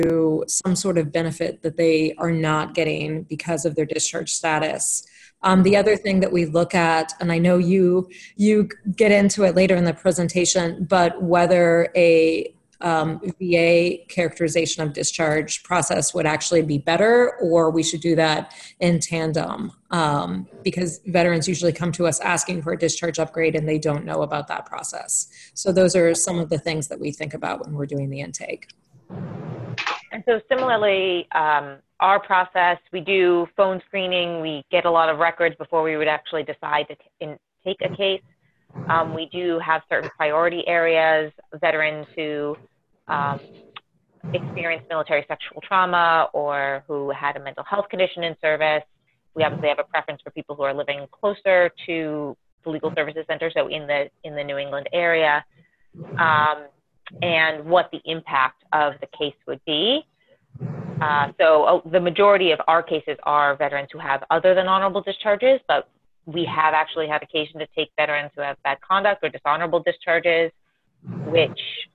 some sort of benefit that they are not getting because of their discharge status. The other thing that we look at, and I know you get into it later in the presentation, but whether a VA characterization of discharge process would actually be better, or we should do that in tandem, because veterans usually come to us asking for a discharge upgrade and they don't know about that process. So those are some of the things that we think about when we're doing the intake. And so similarly, our process, we do phone screening. We get a lot of records before we would actually decide to take a case. We do have certain priority areas, veterans who experienced military sexual trauma or who had a mental health condition in service. We obviously have a preference for people who are living closer to the legal services center, so in the New England area, and what the impact of the case would be. So the majority of our cases are veterans who have other than honorable discharges, but we have actually had occasion to take veterans who have bad conduct or dishonorable discharges, which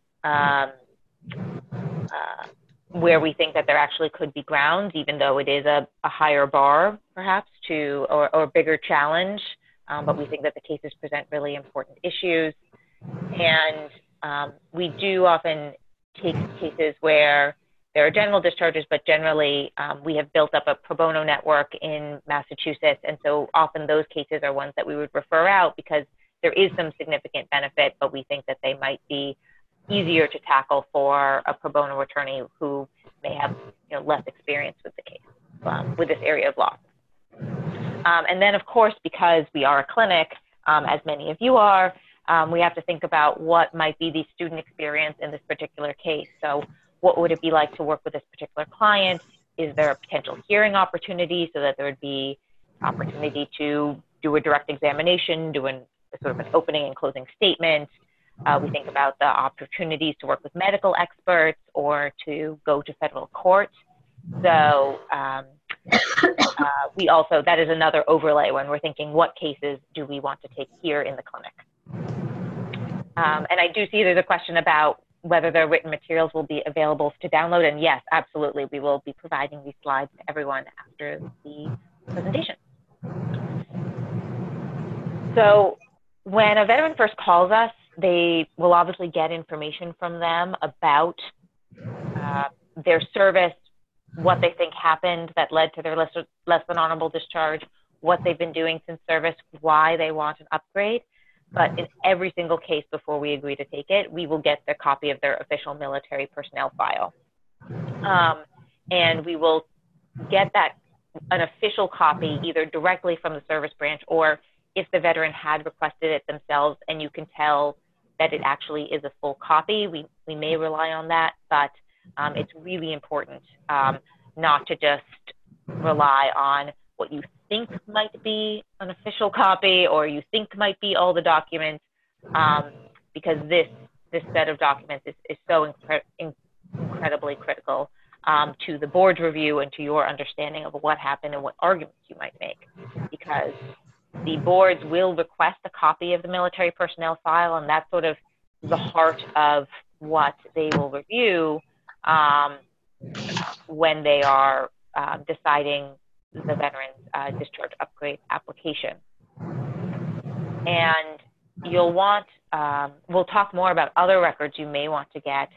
where we think that there actually could be grounds, even though it is a higher bar, perhaps, or a bigger challenge. But we think that the cases present really important issues. And we do often take cases where there are general discharges, but generally we have built up a pro bono network in Massachusetts. And so often those cases are ones that we would refer out because there is some significant benefit, but we think that they might be easier to tackle for a pro bono attorney who may have less experience with the case, with this area of law. And then, of course, because we are a clinic, as many of you are, we have to think about what might be the student experience in this particular case. So what would it be like to work with this particular client? Is there a potential hearing opportunity so that there would be opportunity to do a direct examination, do sort of an opening and closing statement? We think about the opportunities to work with medical experts or to go to federal court. So we also, that is another overlay when we're thinking what cases do we want to take here in the clinic. And I do see there's a question about whether the written materials will be available to download. And yes, absolutely, we will be providing these slides to everyone after the presentation. So when a veteran first calls us, they will obviously get information from them about their service, what they think happened that led to their less than honorable discharge, what they've been doing since service, why they want an upgrade. But in every single case before we agree to take it, we will get the copy of their official military personnel file. And we will get an official copy either directly from the service branch, or if the veteran had requested it themselves and you can tell that it actually is a full copy, we may rely on that, but it's really important not to just rely on what you think might be an official copy or you think might be all the documents, because this set of documents is so incredibly critical to the board's review and to your understanding of what happened and what arguments you might make, because the boards will request a copy of the military personnel file, and that's sort of the heart of what they will review when they are deciding the veteran's discharge upgrade application. And you'll want, we'll talk more about other records you may want to get,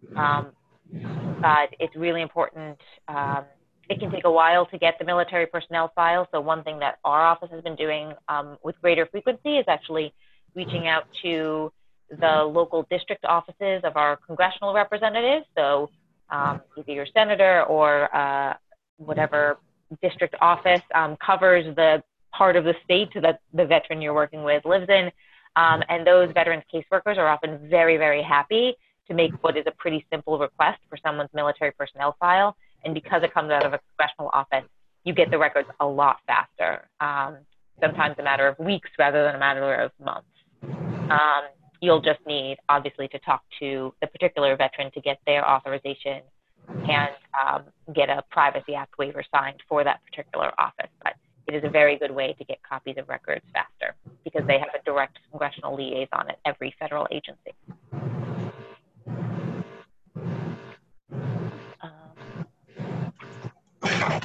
but it's really important. It can take a while to get the military personnel file. So one thing that our office has been doing with greater frequency is actually reaching out to the local district offices of our congressional representatives. So either your senator or whatever district office covers the part of the state that the veteran you're working with lives in. And those veterans caseworkers are often very, very happy to make what is a pretty simple request for someone's military personnel file. And because it comes out of a congressional office, you get the records a lot faster, sometimes a matter of weeks rather than a matter of months. You'll just need, obviously, to talk to the particular veteran to get their authorization and get a Privacy Act waiver signed for that particular office. But it is a very good way to get copies of records faster because they have a direct congressional liaison at every federal agency.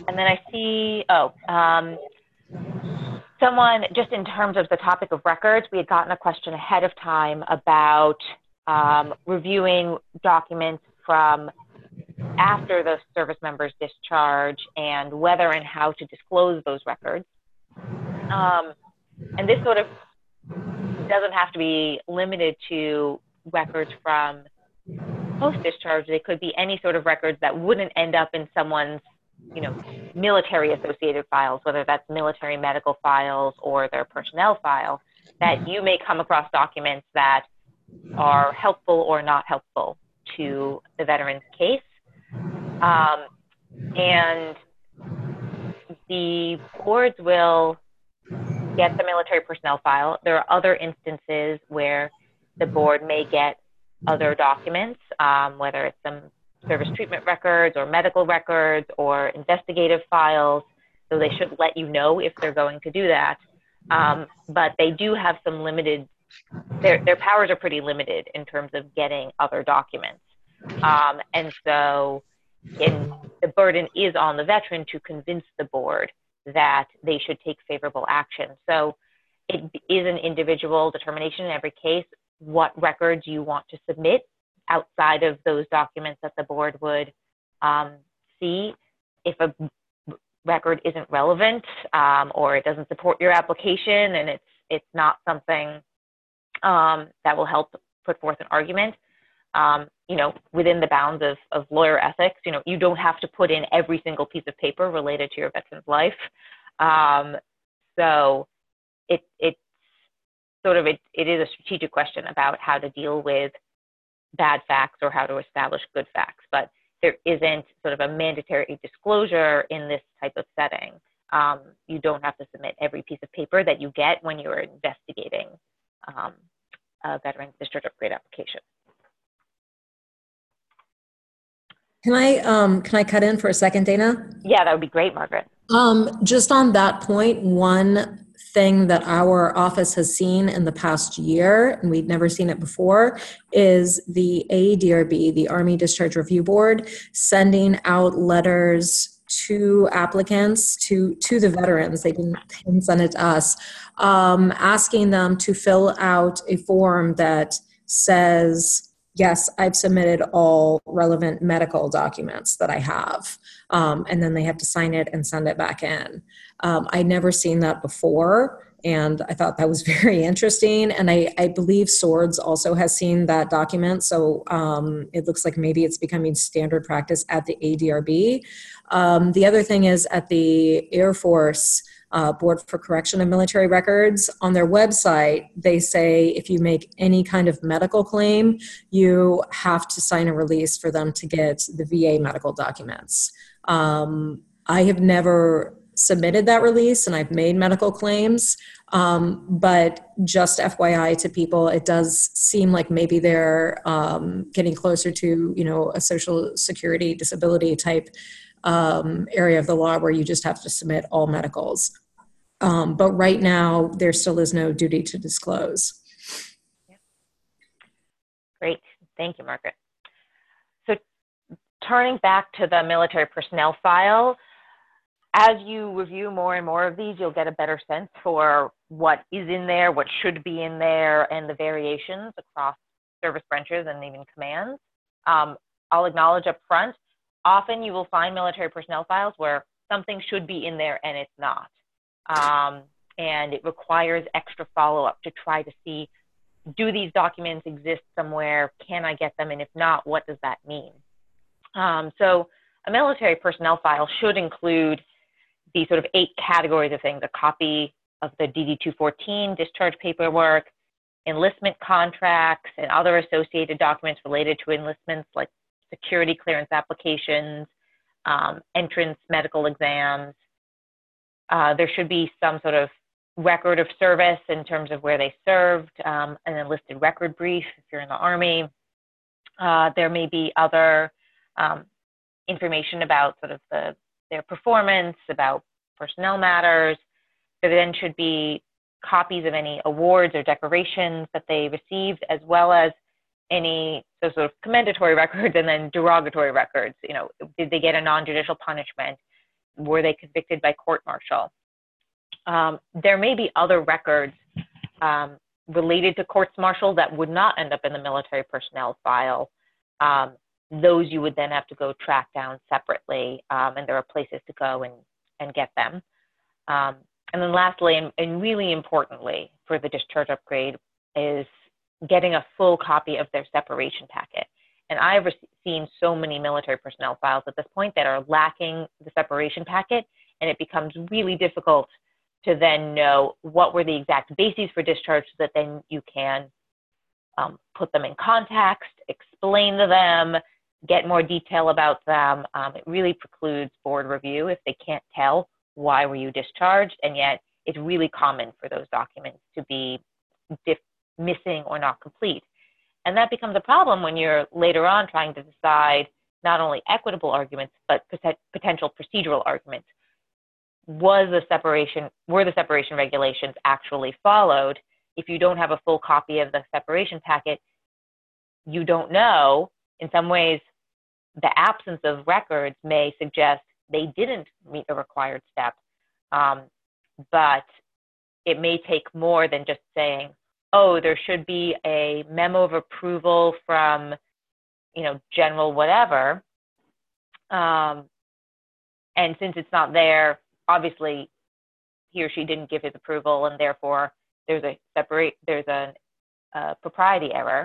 And then I see, someone, just in terms of the topic of records, we had gotten a question ahead of time about reviewing documents from after the service member's discharge and whether and how to disclose those records. And this sort of doesn't have to be limited to records from post-discharge. They could be any sort of records that wouldn't end up in someone's, military associated files, whether that's military medical files or their personnel file, that you may come across documents that are helpful or not helpful to the veteran's case. And the boards will get the military personnel file. There are other instances where the board may get other documents, whether it's some service treatment records or medical records or investigative files. So they should let you know if they're going to do that. But they do have some limited, their powers are pretty limited in terms of getting other documents. And so the burden is on the veteran to convince the board that they should take favorable action. So it is an individual determination in every case what records you want to submit outside of those documents that the board would see. If a record isn't relevant or it doesn't support your application and it's not something that will help put forth an argument, within the bounds of lawyer ethics, you don't have to put in every single piece of paper related to your veteran's life. So it is a strategic question about how to deal with bad facts or how to establish good facts, but there isn't sort of a mandatory disclosure in this type of setting. You don't have to submit every piece of paper that you get when you're investigating a veteran's discharge upgrade application. Can I cut in for a second, Dana? Yeah, that would be great, Margaret. Just on that point, one thing that our office has seen in the past year, and we'd never seen it before, is the ADRB, the Army Discharge Review Board, sending out letters to applicants, to the veterans, they can send it to us, asking them to fill out a form that says, yes, I've submitted all relevant medical documents that I have. And then they have to sign it and send it back in. I'd never seen that before, and I thought that was very interesting. And I believe SWORDS also has seen that document, so it looks like maybe it's becoming standard practice at the ADRB. The other thing is at the Air Force Board for Correction of Military Records, on their website, they say if you make any kind of medical claim, you have to sign a release for them to get the VA medical documents. I have never submitted that release, and I've made medical claims, but just FYI to people, it does seem like maybe they're getting closer to, a social security disability type area of the law where you just have to submit all medicals. But right now, there still is no duty to disclose. Great. Thank you, Margaret. So turning back to the military personnel file, as you review more and more of these, you'll get a better sense for what is in there, what should be in there, and the variations across service branches and even commands. I'll acknowledge up front, often you will find military personnel files where something should be in there and it's not. And it requires extra follow-up to try to see, do these documents exist somewhere? Can I get them? And if not, what does that mean? So a military personnel file should include these sort of 8 categories of things: a copy of the DD-214 discharge paperwork, enlistment contracts, and other associated documents related to enlistments like security clearance applications, entrance medical exams. There should be some sort of record of service in terms of where they served, an enlisted record brief if you're in the Army. There may be other information about sort of their performance, about personnel matters. There then should be copies of any awards or decorations that they received, as well as any sort of commendatory records and then derogatory records. Did they get a non-judicial punishment? were they convicted by court-martial? There may be other records related to courts-martial that would not end up in the military personnel file. Those you would then have to go track down separately, and there are places to go and get them. And then lastly, and really importantly for the discharge upgrade, is getting a full copy of their separation packet. And I've seen so many military personnel files at this point that are lacking the separation packet, and it becomes really difficult to then know what were the exact bases for discharge so that then you can put them in context, explain to them, get more detail about them. It really precludes board review if they can't tell why were you discharged, and yet it's really common for those documents to be missing or not complete. And that becomes a problem when you're later on trying to decide not only equitable arguments, but potential procedural arguments. Were the separation regulations actually followed? If you don't have a full copy of the separation packet, you don't know. In some ways, the absence of records may suggest they didn't meet a required step, but it may take more than just saying, oh, there should be a memo of approval from, general whatever. And since it's not there, obviously he or she didn't give his approval, and therefore there's a propriety error.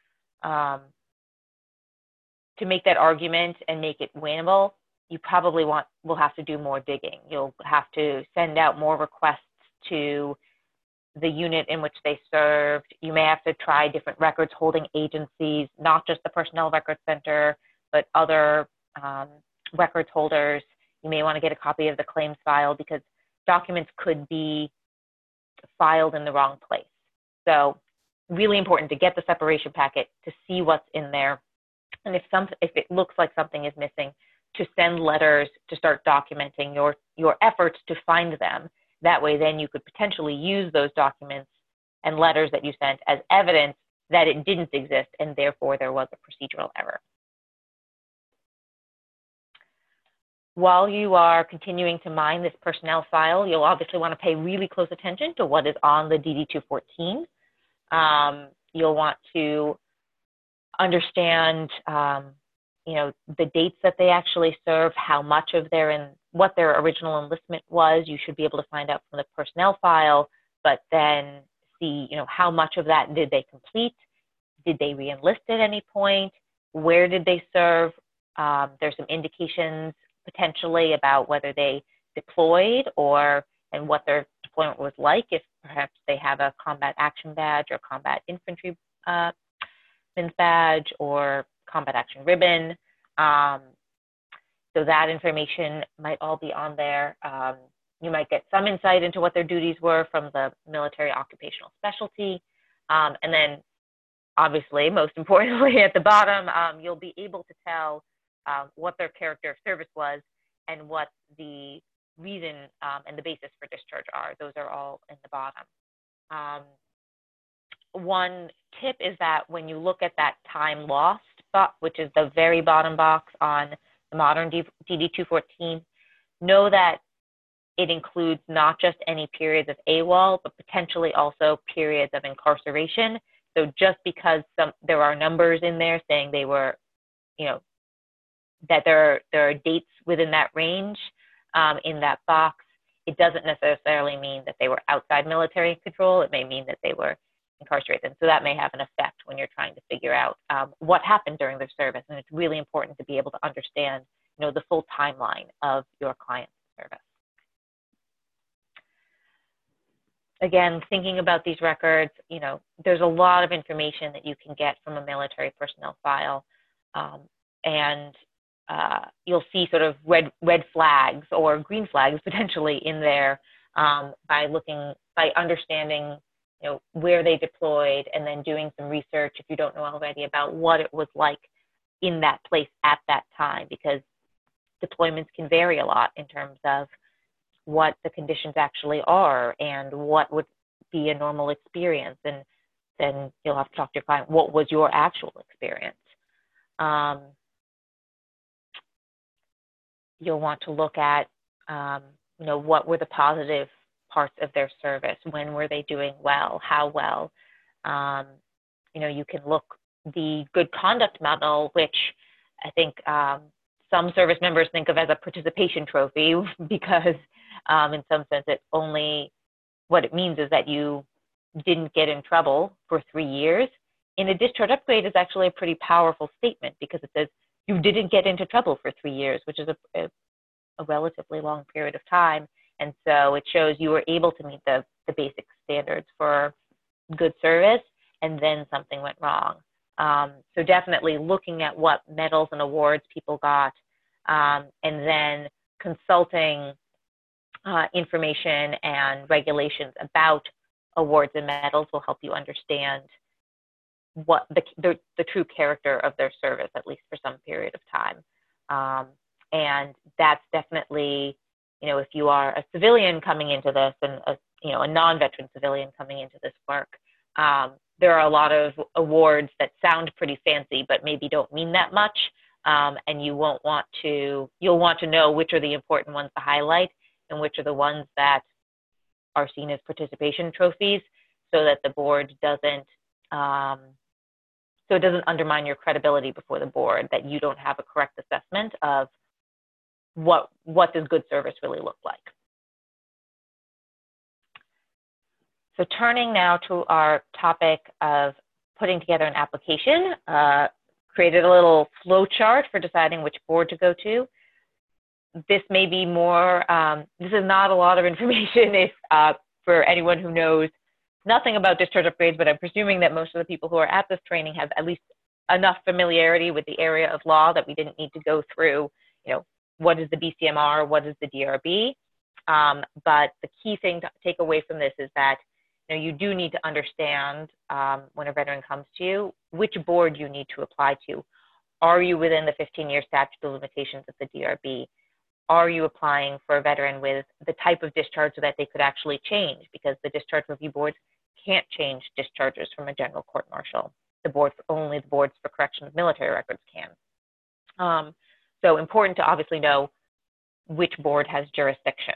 To make that argument and make it winnable, you probably will have to do more digging. You'll have to send out more requests to the unit in which they served. You may have to try different records holding agencies, not just the Personnel Records Center, but other records holders. You may want to get a copy of the claims file because documents could be filed in the wrong place. So really important to get the separation packet, to see what's in there. And if it looks like something is missing, to send letters to start documenting your efforts to find them. That way, then you could potentially use those documents and letters that you sent as evidence that it didn't exist, and therefore there was a procedural error. While you are continuing to mine this personnel file, you'll obviously want to pay really close attention to what is on the DD-214. You'll want to understand the dates that they actually serve, how much of what their original enlistment was. You should be able to find out from the personnel file, but then see, how much of that did they complete? Did they re-enlist at any point? Where did they serve? There's some indications potentially about whether they deployed and what their deployment was like, if perhaps they have a combat action badge or combat infantry badge or combat action ribbon. So that information might all be on there. You might get some insight into what their duties were from the military occupational specialty. And then obviously, most importantly at the bottom, you'll be able to tell what their character of service was and what the reason and the basis for discharge are. Those are all in the bottom. One tip is that when you look at that time lost box, which is the very bottom box on the modern DD-214, know that it includes not just any periods of AWOL, but potentially also periods of incarceration. So just because there are numbers in there saying they were, that there are dates within that range in that box, it doesn't necessarily mean that they were outside military control. It may mean that they were incarcerated. So that may have an effect when you're trying to figure out what happened during their service. And it's really important to be able to understand, the full timeline of your client's service. Again, thinking about these records, there's a lot of information that you can get from a military personnel file. And you'll see sort of red flags or green flags potentially in there by understanding where they deployed, and then doing some research if you don't know already about what it was like in that place at that time, because deployments can vary a lot in terms of what the conditions actually are and what would be a normal experience. And then you'll have to talk to your client, what was your actual experience? You'll want to look at what were the positive parts of their service? When were they doing well? How well? You can look the good conduct medal, which I think some service members think of as a participation trophy because in some sense what it means is that you didn't get in trouble for 3 years. In a discharge upgrade is actually a pretty powerful statement because it says you didn't get into trouble for 3 years, which is a relatively long period of time. And so it shows you were able to meet the basic standards for good service, and then something went wrong. So definitely looking at what medals and awards people got, and then consulting information and regulations about awards and medals will help you understand what the true character of their service, at least for some period of time. And that's definitely, if you are a civilian coming into this and a non-veteran civilian coming into this work, there are a lot of awards that sound pretty fancy, but maybe don't mean that much. And you'll want to know which are the important ones to highlight and which are the ones that are seen as participation trophies, so that the board doesn't undermine your credibility before the board, that you don't have a correct assessment of what does good service really look like. So turning now to our topic of putting together an application, created a little flow chart for deciding which board to go to. This may be more, this is not a lot of information if for anyone who knows nothing about discharge upgrades, but I'm presuming that most of the people who are at this training have at least enough familiarity with the area of law that we didn't need to go through, what is the BCMR, what is the DRB. But the key thing to take away from this is that you do need to understand when a veteran comes to you, which board you need to apply to. Are you within the 15-year statute of limitations of the DRB? Are you applying for a veteran with the type of discharge so that they could actually change? Because the discharge review boards can't change discharges from a general court-martial. Only the boards for correction of military records can. So important to obviously know which board has jurisdiction.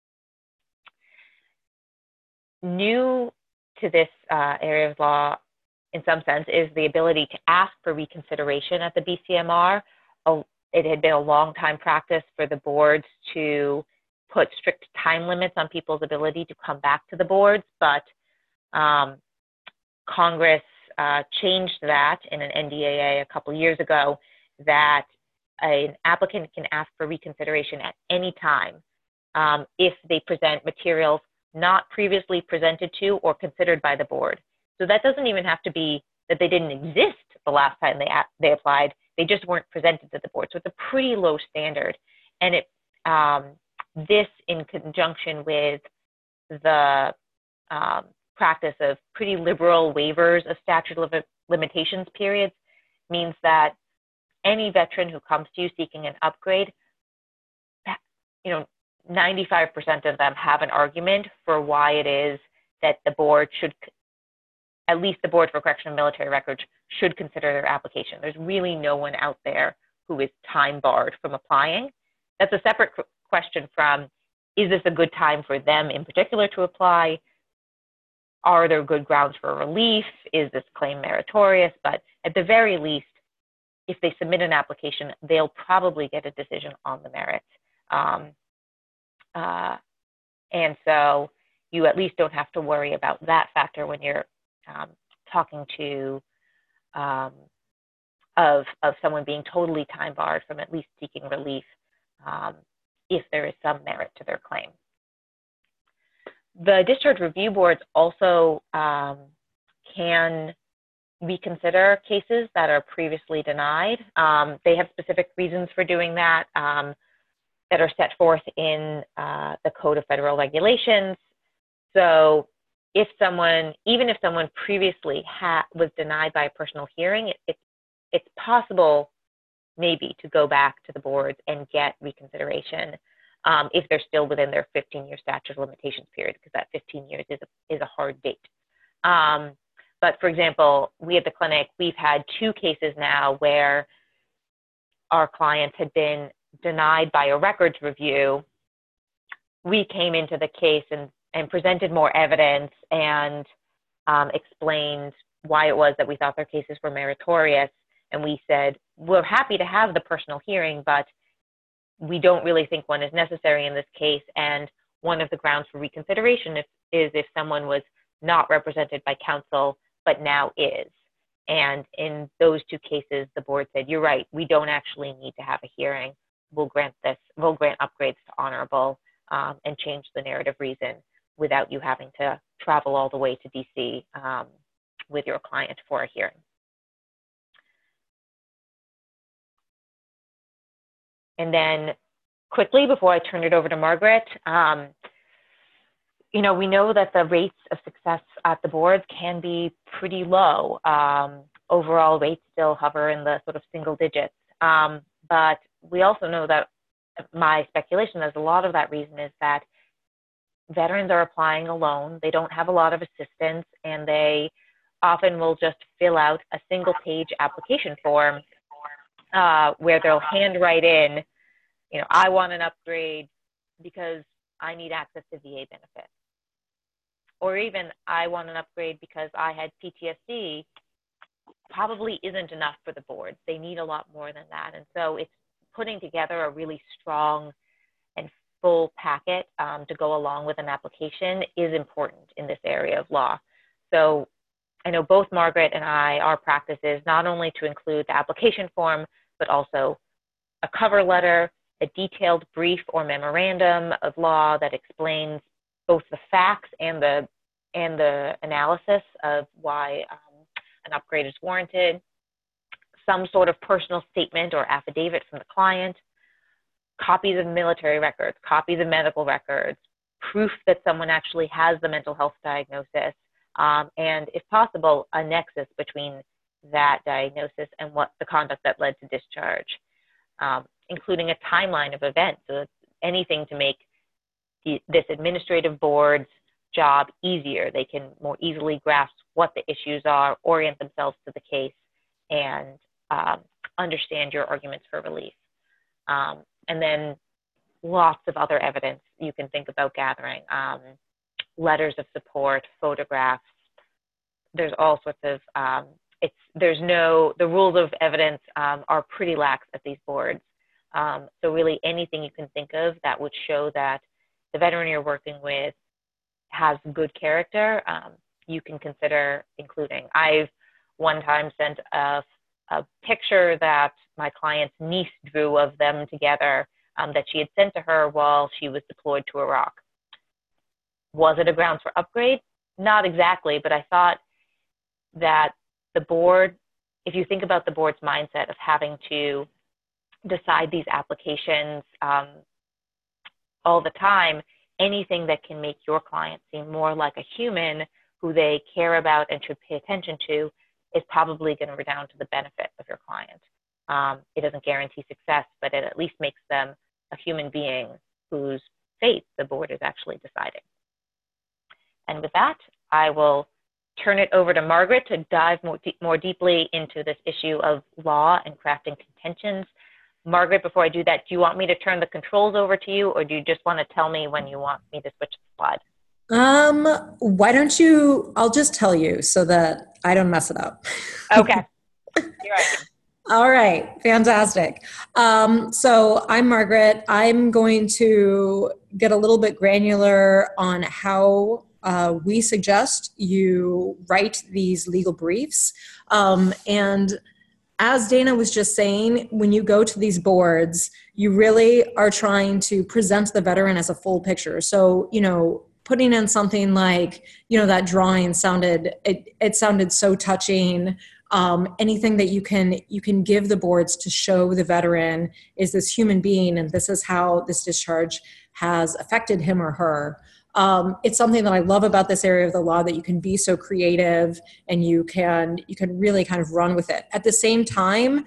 New to this area of law, in some sense, is the ability to ask for reconsideration at the BCMR. It had been a long time practice for the boards to put strict time limits on people's ability to come back to the boards, but Congress changed that in an NDAA a couple years ago, that an applicant can ask for reconsideration at any time if they present materials not previously presented to or considered by the board. So that doesn't even have to be that they didn't exist the last time they applied. They just weren't presented to the board. So it's a pretty low standard. And this in conjunction with the practice of pretty liberal waivers of statute of limitations periods means that any veteran who comes to you seeking an upgrade, 95% of them have an argument for why it is that the board should, at least the Board for Correction of Military Records, should consider their application. There's really no one out there who is time barred from applying. That's a separate question from, is this a good time for them in particular to apply? Are there good grounds for relief? Is this claim meritorious? But at the very least, if they submit an application, they'll probably get a decision on the merits. And so you at least don't have to worry about that factor when you're talking to of someone being totally time barred from at least seeking relief if there is some merit to their claim. The discharge review boards also can reconsider cases that are previously denied. They have specific reasons for doing that that are set forth in the Code of Federal Regulations. So if someone, even if someone previously was denied by a personal hearing, it's possible maybe to go back to the boards and get reconsideration if they're still within their 15-year statute of limitations period, because that 15 years is a hard date. But for example, we at the clinic, we've had 2 cases now where our clients had been denied by a records review we came into the case and presented more evidence and explained why it was that we thought their cases were meritorious. And we said, we're happy to have the personal hearing, but we don't really think one is necessary in this case. And one of the grounds for reconsideration is if someone was not represented by counsel, but now is. And in those two cases, the board said, you're right, we don't actually need to have a hearing. We'll grant upgrades to honorable and change the narrative reason without you having to travel all the way to DC with your client for a hearing. And then quickly, before I turn it over to Margaret, we know that the rates of success at the boards can be pretty low. Overall rates still hover in the sort of single digits. But we also know that my speculation is a lot of that reason is that veterans are applying alone. They don't have a lot of assistance, and they often will just fill out a single-page application form where they'll handwrite in, I want an upgrade because I need access to VA benefits. Or even, I want an upgrade because I had PTSD, probably isn't enough for the board. They need a lot more than that. And so it's putting together a really strong and full packet to go along with an application is important in this area of law. So I know both Margaret and I, our practice is not only to include the application form, but also a cover letter, a detailed brief or memorandum of law that explains both the facts and the analysis of why an upgrade is warranted, some sort of personal statement or affidavit from the client, copies of military records, copies of medical records, proof that someone actually has the mental health diagnosis, and if possible, a nexus between that diagnosis and what the conduct that led to discharge, including a timeline of events, so anything to make this administrative board's job easier. They can more easily grasp what the issues are, orient themselves to the case, and understand your arguments for relief. And then lots of other evidence you can think about gathering, letters of support, photographs. There's all sorts of, the rules of evidence are pretty lax at these boards. So really anything you can think of that would show that the veteran you're working with has good character, you can consider including. I've one time sent a picture that my client's niece drew of them together that she had sent to her while she was deployed to Iraq. Was it a grounds for upgrade? Not exactly, but I thought that the board, if you think about the board's mindset of having to decide these applications all the time, anything that can make your client seem more like a human who they care about and should pay attention to is probably going to redound to the benefit of your client. It doesn't guarantee success, but it at least makes them a human being whose fate the board is actually deciding. And with that, I will turn it over to Margaret to dive more deeply into this issue of law and crafting contentions. Margaret, before I do that, do you want me to turn the controls over to you, or do you just want to tell me when you want me to switch the slide? Why don't you, I'll just tell you so that I don't mess it up. Okay. You're right. All right. Fantastic. So I'm Margaret. I'm going to get a little bit granular on how we suggest you write these legal briefs. And as Dana was just saying, when you go to these boards, you really are trying to present the veteran as a full picture. So, putting in something like, that drawing sounded, it sounded so touching. Anything that you can give the boards to show the veteran is this human being, and this is how this discharge has affected him or her. It's something that I love about this area of the law, that you can be so creative and you can really kind of run with it. At the same time,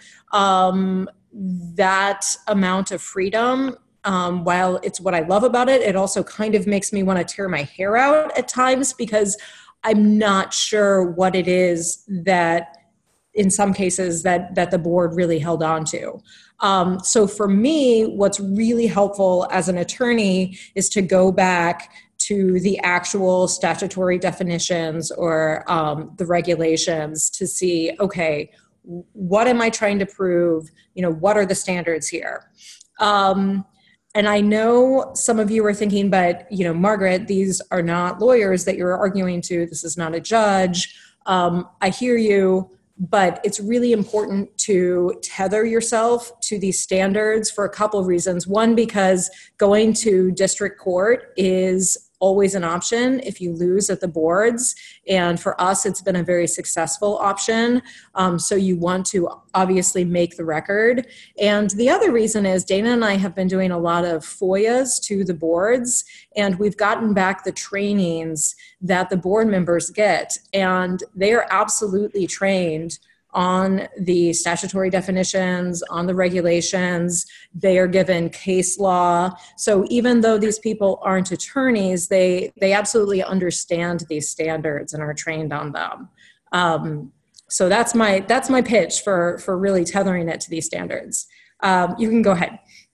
that amount of freedom, while it's what I love about it, it also kind of makes me want to tear my hair out at times, because I'm not sure what it is that in some cases that the board really held on to. So for me, what's really helpful as an attorney is to go back to the actual statutory definitions or the regulations to see, okay, what am I trying to prove? What are the standards here? And I know some of you are thinking, but, Margaret, these are not lawyers that you're arguing to. This is not a judge. I hear you, but it's really important to tether yourself to these standards for a couple of reasons. One, because going to district court is always an option if you lose at the boards. And for us, it's been a very successful option. So you want to obviously make the record. And the other reason is Dana and I have been doing a lot of FOIAs to the boards, and we've gotten back the trainings that the board members get. And they are absolutely trained on the statutory definitions, on the regulations. They are given case law. So even though these people aren't attorneys, they absolutely understand these standards and are trained on them. So that's my pitch for really tethering it to these standards. You can go ahead.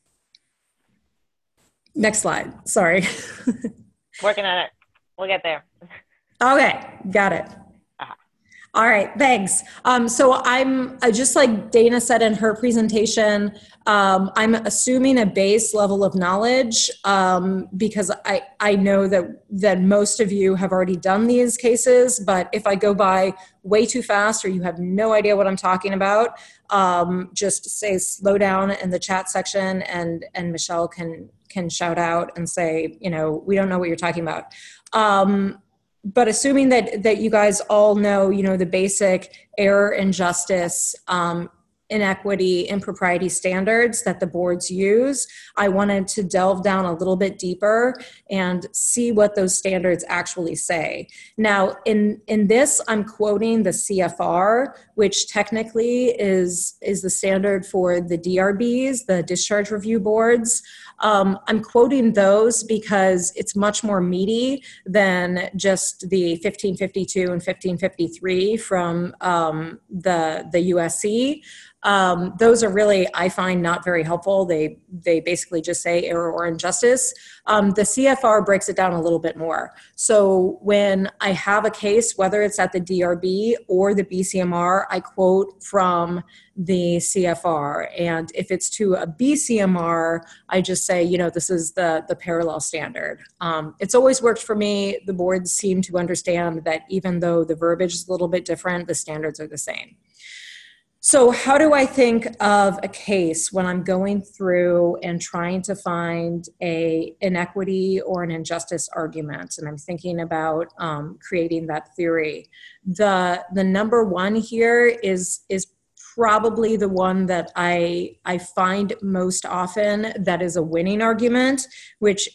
Next slide. Sorry. Working on it. We'll get there. Okay, got it. All right, thanks. So I'm just like Dana said in her presentation, I'm assuming a base level of knowledge because I know that most of you have already done these cases, but if I go by way too fast or you have no idea what I'm talking about, just say slow down in the chat section and Michelle can shout out and say, we don't know what you're talking about. But assuming that you guys all know, the basic error and justice, inequity, impropriety standards that the boards use, I wanted to delve down a little bit deeper and see what those standards actually say. Now, in this, I'm quoting the CFR, which technically is the standard for the DRBs, the discharge review boards. I'm quoting those because it's much more meaty than just the 1552 and 1553 from the USC. Those are really, I find, not very helpful. They basically just say error or injustice. The CFR breaks it down a little bit more. So when I have a case, whether it's at the DRB or the BCMR, I quote from the CFR. And if it's to a BCMR, I just say, this is the parallel standard. It's always worked for me. The boards seem to understand that even though the verbiage is a little bit different, the standards are the same. So how do I think of a case when I'm going through and trying to find an inequity or an injustice argument, and I'm thinking about creating that theory? The number one here is probably the one that I find most often that is a winning argument, which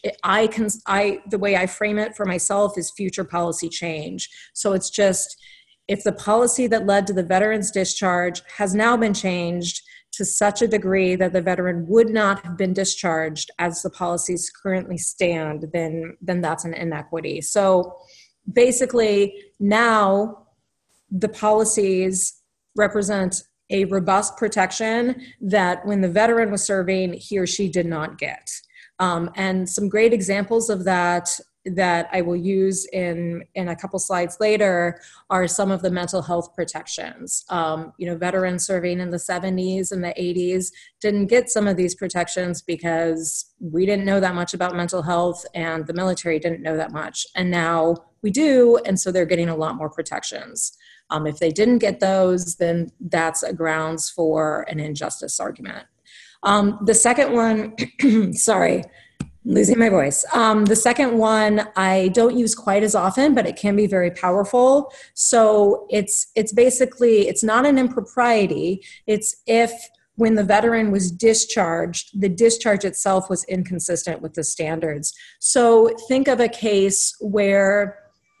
the way I frame it for myself is future policy change. So it's just, if the policy that led to the veteran's discharge has now been changed to such a degree that the veteran would not have been discharged as the policies currently stand, then that's an inequity. So basically, now the policies represent a robust protection that when the veteran was serving, he or she did not get. And some great examples of that I will use in a couple slides later are some of the mental health protections. Veterans serving in the 70s and the 80s didn't get some of these protections because we didn't know that much about mental health and the military didn't know that much. And now we do, and so they're getting a lot more protections. If they didn't get those, then that's a grounds for an injustice argument. The second one, sorry, losing my voice. The second one I don't use quite as often, but it can be very powerful. So it's basically, it's not an impropriety. It's if when the veteran was discharged, the discharge itself was inconsistent with the standards. So think of a case where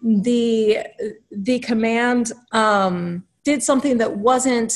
the command did something that wasn't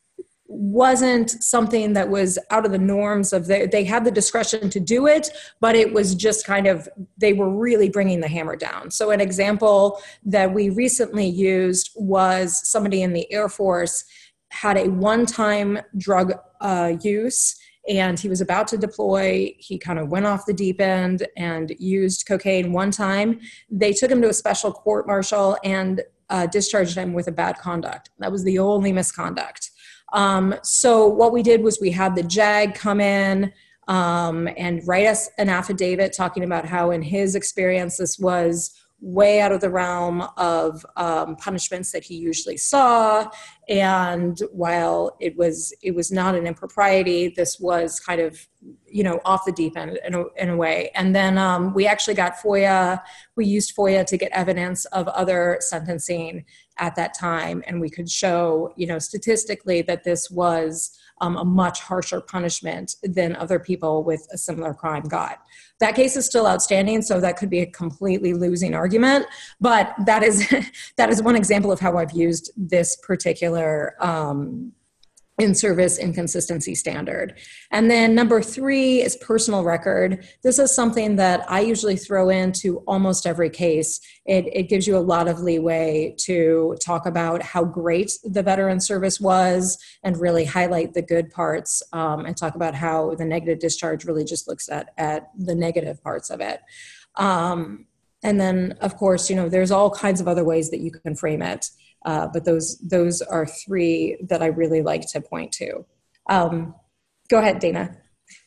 something that was out of the norms of they had the discretion to do it, but it was just kind of, they were really bringing the hammer down. So an example that we recently used was somebody in the Air Force had a one-time drug use, and he was about to deploy. He kind of went off the deep end and used cocaine one time. They took him to a special court-martial and discharged him with a bad conduct. That was the only misconduct. So what we did was we had the JAG come in and write us an affidavit talking about how, in his experience, this was way out of the realm of punishments that he usually saw. And while it was not an impropriety, this was kind of, off the deep end in a way. And then we actually got FOIA. We used FOIA to get evidence of other sentencing at that time. And we could show, statistically that this was a much harsher punishment than other people with a similar crime got. That case is still outstanding, so that could be a completely losing argument. But that is one example of how I've used this particular in-service inconsistency standard. And then number 3 is personal record. This is something that I usually throw into almost every case. It gives you a lot of leeway to talk about how great the veteran service was and really highlight the good parts, and talk about how the negative discharge really just looks at the negative parts of it. And then, of course, there's all kinds of other ways that you can frame it. But those are 3 that I really like to point to. Go ahead, Dana.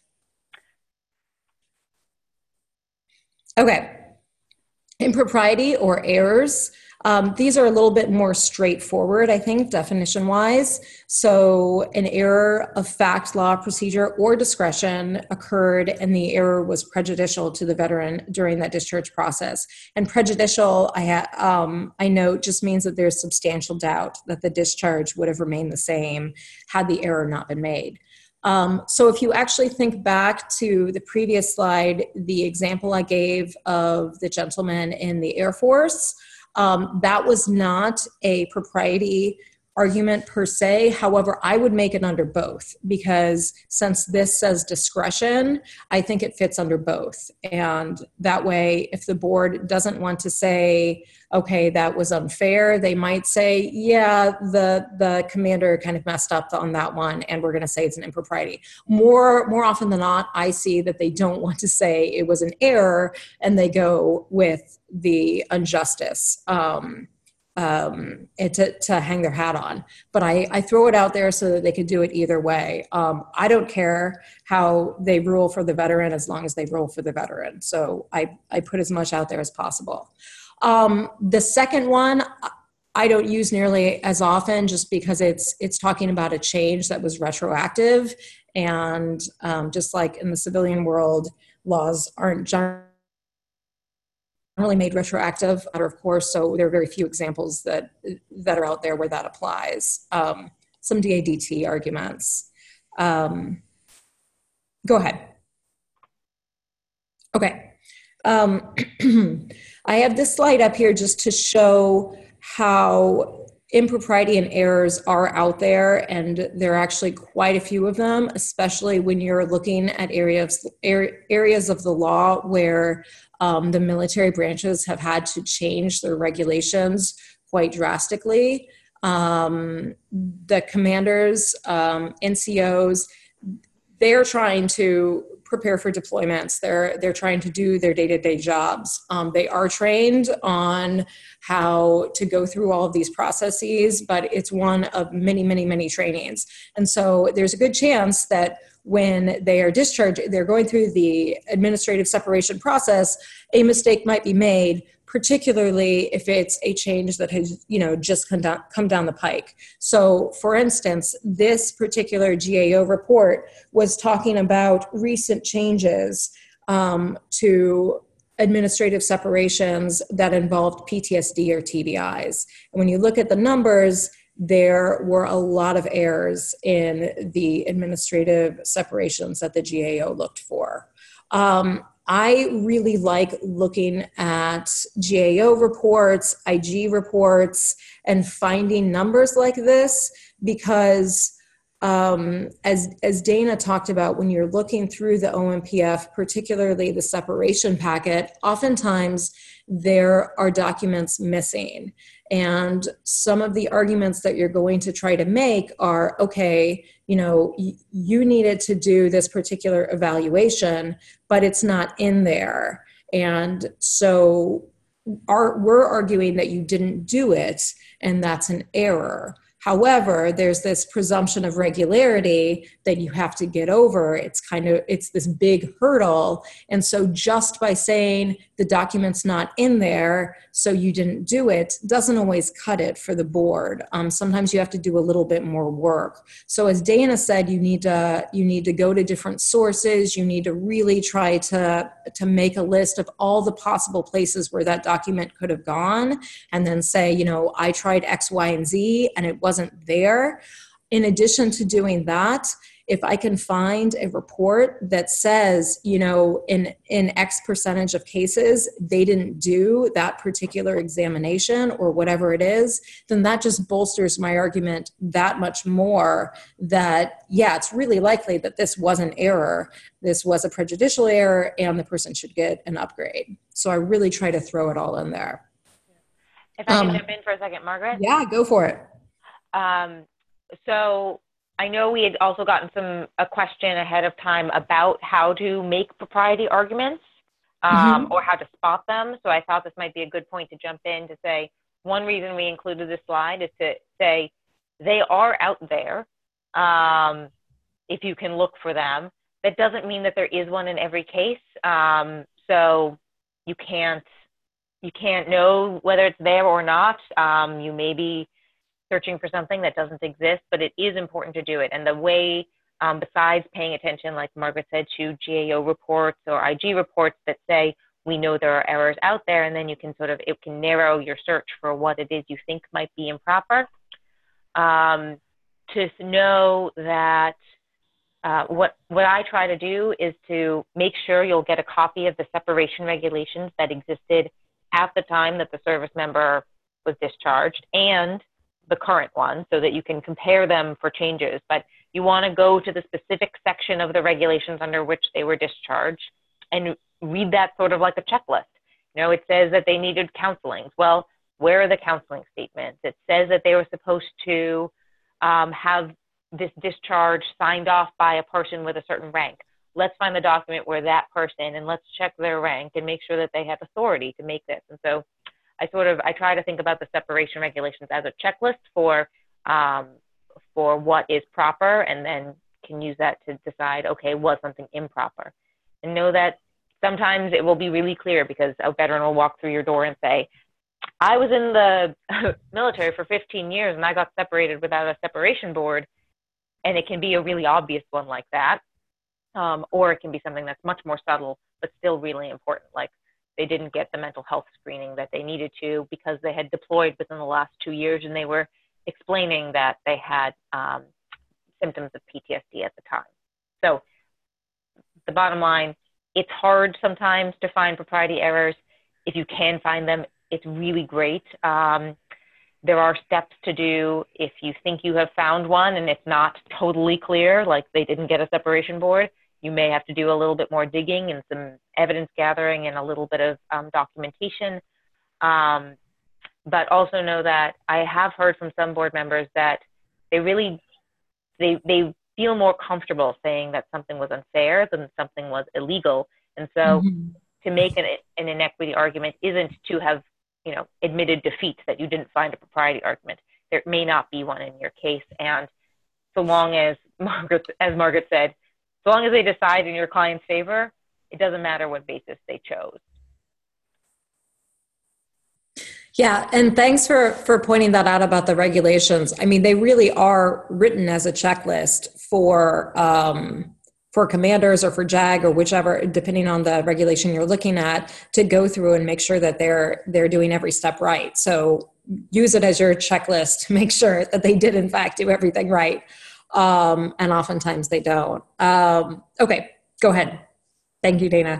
Okay. Impropriety or errors. These are a little bit more straightforward, I think, definition-wise. So an error of fact, law, procedure, or discretion occurred, and the error was prejudicial to the veteran during that discharge process. And prejudicial, I note, just means that there's substantial doubt that the discharge would have remained the same had the error not been made. So if you actually think back to the previous slide, the example I gave of the gentleman in the Air Force, that was not a propriety argument per se. However, I would make it under both, because since this says discretion, I think it fits under both. And that way, if the board doesn't want to say, okay, that was unfair, they might say, yeah, the commander kind of messed up on that one, and we're going to say it's an impropriety. More often than not, I see that they don't want to say it was an error, and they go with the injustice to hang their hat on. But I throw it out there so that they can do it either way. I don't care how they rule for the veteran as long as they rule for the veteran. So I put as much out there as possible. The second one, I don't use nearly as often, just because it's talking about a change that was retroactive. And just like in the civilian world, laws aren't generally made retroactive, of course, so there are very few examples that are out there where that applies. Some DADT arguments. Go ahead. Okay. I have this slide up here just to show how impropriety and errors are out there, and there are actually quite a few of them, especially when you're looking at areas of the law where the military branches have had to change their regulations quite drastically. The commanders, NCOs, they're trying to prepare for deployments. They're trying to do their day-to-day jobs. They are trained on how to go through all of these processes, but it's one of many, many, many trainings. And so there's a good chance that when they are discharged, they're going through the administrative separation process, a mistake might be made, particularly if it's a change that has, just come down the pike. So, for instance, this particular GAO report was talking about recent changes to administrative separations that involved PTSD or TBIs. And when you look at the numbers, there were a lot of errors in the administrative separations that the GAO looked for. I really like looking at GAO reports, IG reports, and finding numbers like this, because as Dana talked about, when you're looking through the OMPF, particularly the separation packet, oftentimes there are documents missing. And some of the arguments that you're going to try to make are, okay, you needed to do this particular evaluation, but it's not in there. And so we're arguing that you didn't do it, and that's an error. However, there's this presumption of regularity that you have to get over. It's this big hurdle. And so just by saying the document's not in there, so you didn't do it, doesn't always cut it for the board. Sometimes you have to do a little bit more work. So as Dana said, you need to go to different sources. You need to really try to make a list of all the possible places where that document could have gone, and then say, I tried X, Y, and Z, and it wasn't there. In addition to doing that, if I can find a report that says, in X percentage of cases, they didn't do that particular examination or whatever it is, then that just bolsters my argument that much more that, yeah, it's really likely that this was an error. This was a prejudicial error, and the person should get an upgrade. So I really try to throw it all in there. If I can jump in for a second, Margaret? Yeah, go for it. So I know we had also gotten a question ahead of time about how to make propriety arguments or how to spot them. So I thought this might be a good point to jump in to say, one reason we included this slide is to say they are out there if you can look for them. That doesn't mean that there is one in every case. So you can't know whether it's there or not. You may be searching for something that doesn't exist, but it is important to do it. And the way, besides paying attention, like Margaret said, to GAO reports or IG reports that say, we know there are errors out there, and then it can narrow your search for what it is you think might be improper. To know that what I try to do is to make sure you'll get a copy of the separation regulations that existed at the time that the service member was discharged and the current one, so that you can compare them for changes. But you want to go to the specific section of the regulations under which they were discharged and read that sort of like a checklist. It says that they needed counseling. Well, where are the counseling statements? It says that they were supposed to have this discharge signed off by a person with a certain rank. Let's find the document where that person, and let's check their rank and make sure that they have authority to make this. And so I try to think about the separation regulations as a checklist for what is proper, and then can use that to decide, okay, was something improper? And know that sometimes it will be really clear because a veteran will walk through your door and say, I was in the military for 15 years and I got separated without a separation board. And it can be a really obvious one like that. Or it can be something that's much more subtle, but still really important, like they didn't get the mental health screening that they needed to because they had deployed within the last 2 years and they were explaining that they had symptoms of PTSD at the time. So the bottom line, it's hard sometimes to find propriety errors. If you can find them, it's really great. There are steps to do if you think you have found one and it's not totally clear, like they didn't get a separation board. You may have to do a little bit more digging and some evidence gathering and a little bit of documentation. But also know that I have heard from some board members that they feel more comfortable saying that something was unfair than something was illegal. And so to make an inequity argument isn't to have admitted defeat that you didn't find a propriety argument. There may not be one in your case. And so long as Margaret said, so long as they decide in your client's favor, it doesn't matter what basis they chose. Yeah, and thanks for pointing that out about the regulations. I mean, they really are written as a checklist for commanders or for JAG or whichever, depending on the regulation you're looking at, to go through and make sure that they're doing every step right. So use it as your checklist to make sure that they did in fact do everything right. And oftentimes they don't. Okay, go ahead. Thank you, Dana.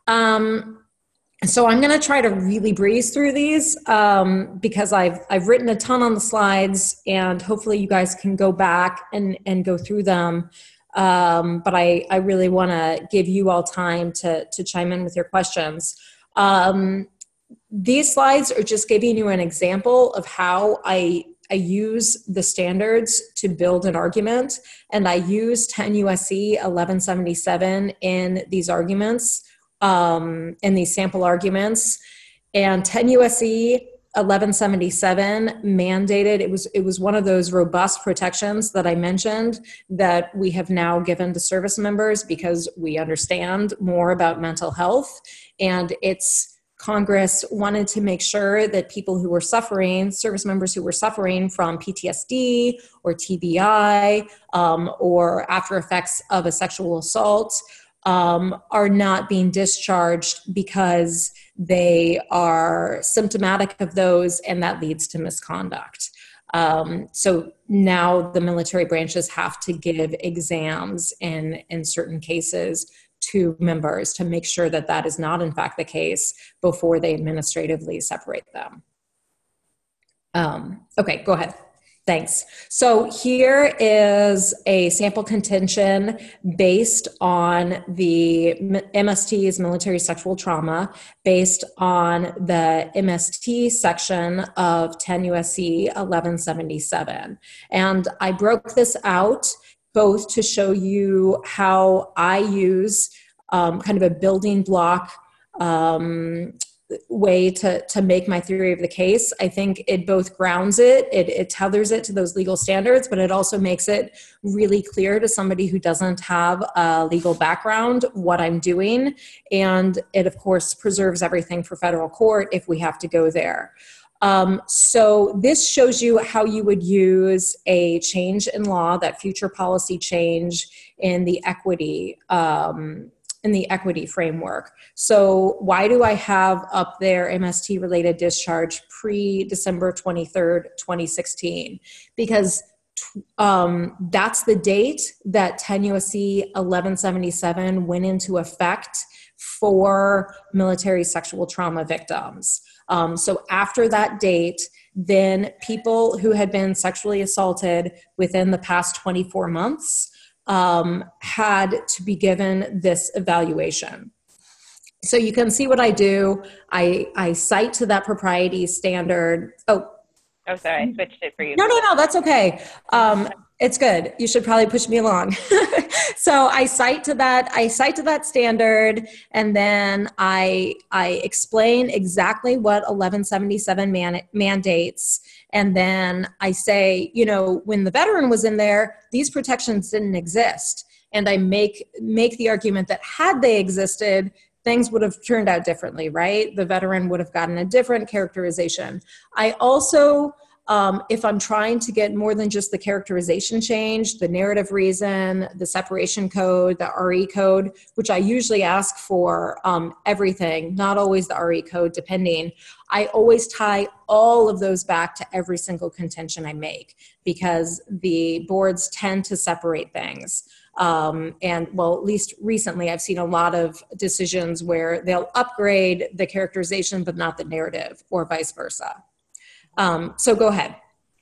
So I'm going to try to really breeze through these because I've written a ton on the slides, and hopefully you guys can go back and go through them. But I really want to give you all time to chime in with your questions. these slides are just giving you an example of how I use the standards to build an argument, and I use 10 USC 1177 in these arguments, in these sample arguments. And 10 USC 1177 mandated, it was one of those robust protections that I mentioned that we have now given to service members because we understand more about mental health. And Congress wanted to make sure that people who were suffering, service members who were suffering from PTSD or TBI, or after effects of a sexual assault, are not being discharged because they are symptomatic of those, and that leads to misconduct. So now the military branches have to give exams in certain cases to members to make sure that that is not in fact the case before they administratively separate them. Okay, go ahead. Thanks. So here is a sample contention based on the MST's military sexual trauma, based on the MST section of 10 USC 1177. And I broke this out both to show you how I use kind of a building block way to make my theory of the case. I think it both grounds it tethers it to those legal standards, but it also makes it really clear to somebody who doesn't have a legal background what I'm doing. And it, of course, preserves everything for federal court if we have to go there. So this shows you how you would use a change in law, that future policy change in the equity framework. So why do I have up there MST related discharge pre-December 23rd, 2016? Because that's the date that 10 USC 1177 went into effect for military sexual trauma victims. So after that date, then people who had been sexually assaulted within the past 24 months had to be given this evaluation. So you can see what I do. I cite to that propriety standard. Oh, sorry, I switched it for you. No, that's okay. It's good. You should probably push me along. So I cite to that standard, and then I explain exactly what 1177 mandates. And then I say, when the veteran was in there, these protections didn't exist. And I make the argument that had they existed, things would have turned out differently, right? The veteran would have gotten a different characterization. I also, if I'm trying to get more than just the characterization change, the narrative reason, the separation code, the RE code, which I usually ask for everything, not always the RE code, depending, I always tie all of those back to every single contention I make, because the boards tend to separate things. And well, at least recently, I've seen a lot of decisions where they'll upgrade the characterization, but not the narrative, or vice versa. So go ahead.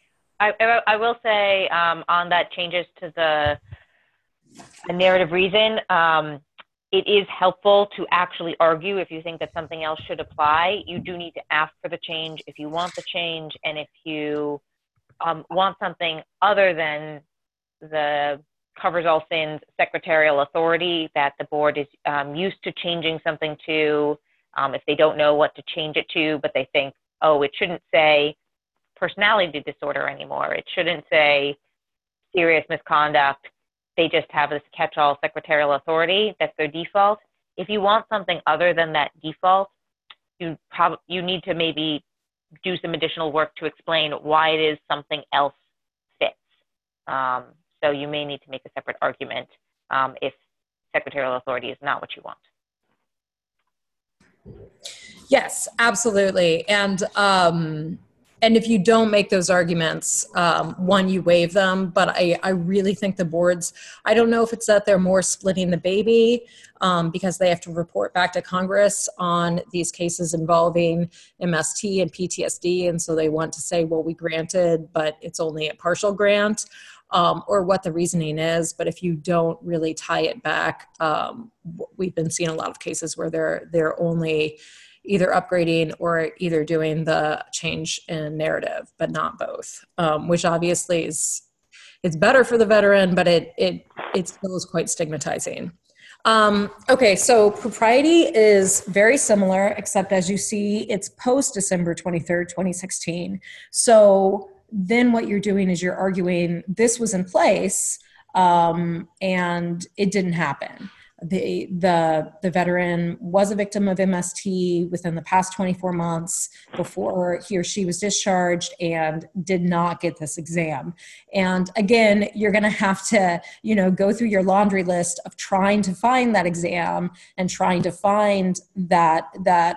I will say on that changes to the narrative reason, it is helpful to actually argue if you think that something else should apply. You do need to ask for the change if you want the change, and if you want something other than the covers all sins secretarial authority that the board is used to changing something to, if they don't know what to change it to, but they think, oh, it shouldn't say personality disorder anymore. It shouldn't say serious misconduct. They just have this catch-all secretarial authority. That's their default. If you want something other than that default, you need to maybe do some additional work to explain why it is something else fits. So you may need to make a separate argument if secretarial authority is not what you want. Yes, absolutely. And if you don't make those arguments, one, you waive them, but I really think the boards, I don't know if it's that they're more splitting the baby because they have to report back to Congress on these cases involving MST and PTSD, and so they want to say, well, we granted, but it's only a partial grant, or what the reasoning is. But if you don't really tie it back, we've been seeing a lot of cases where they're only either upgrading or either doing the change in narrative, but not both, which obviously it's better for the veteran, but it still is quite stigmatizing. Okay, so propriety is very similar, except as you see, it's post December 23rd, 2016. So then what you're doing is you're arguing this was in place, and it didn't happen. The veteran was a victim of MST within the past 24 months before he or she was discharged and did not get this exam. And again, you're going to have to, go through your laundry list of trying to find that exam and trying to find that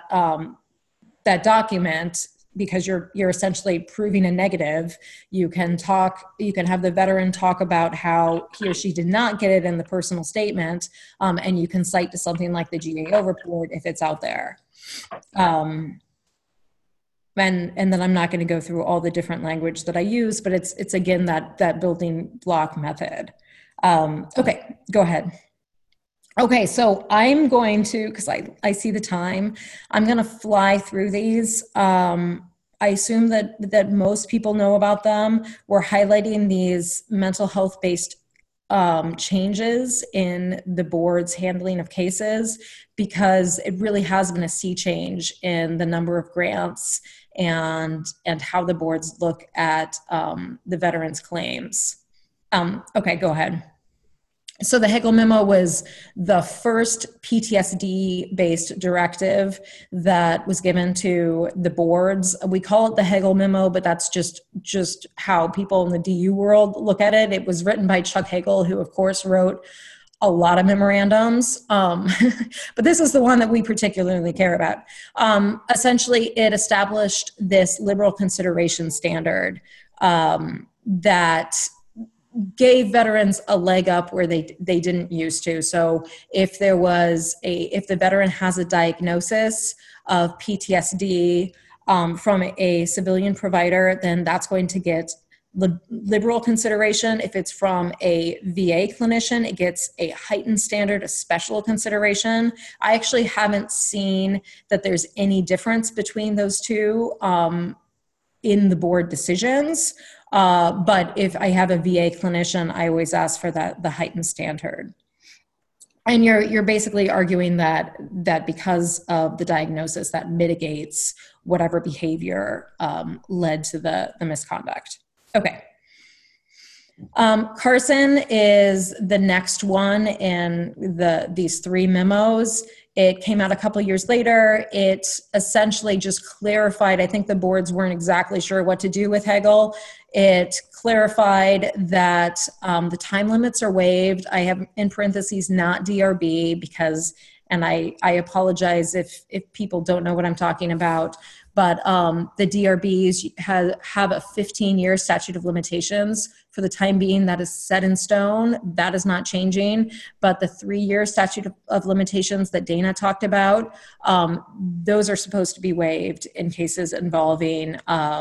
document, because you're essentially proving a negative. You can have the veteran talk about how he or she did not get it in the personal statement, and you can cite to something like the GAO report if it's out there. And then I'm not going to go through all the different language that I use, but it's again that building block method. Okay, go ahead. Okay, so I'm going to, because I see the time, I'm going to fly through these. I assume that most people know about them. We're highlighting these mental health-based changes in the board's handling of cases, because it really has been a sea change in the number of grants and how the boards look at the veterans' claims. Okay, go ahead. So the Hagel Memo was the first PTSD-based directive that was given to the boards. We call it the Hagel Memo, but that's just how people in the DU world look at it. It was written by Chuck Hagel, who, of course, wrote a lot of memorandums, but this is the one that we particularly care about. Essentially, it established this liberal consideration standard that gave veterans a leg up where they didn't used to. So if the veteran has a diagnosis of PTSD from a civilian provider, then that's going to get liberal consideration. If it's from a VA clinician, it gets a heightened standard, a special consideration. I actually haven't seen that there's any difference between those two in the board decisions. But if I have a VA clinician, I always ask for the heightened standard. And you're basically arguing that because of the diagnosis, that mitigates whatever behavior led to the misconduct. Okay. Carson is the next one in these three memos. It came out a couple of years later. It essentially just clarified, I think the boards weren't exactly sure what to do with Hagel. It clarified that the time limits are waived. I have in parentheses not DRB because, and I apologize if people don't know what I'm talking about, but the DRBs have a 15-year statute of limitations. For the time being, that is set in stone. That is not changing. But the 3-year statute of limitations that Dana talked about, those are supposed to be waived in cases involving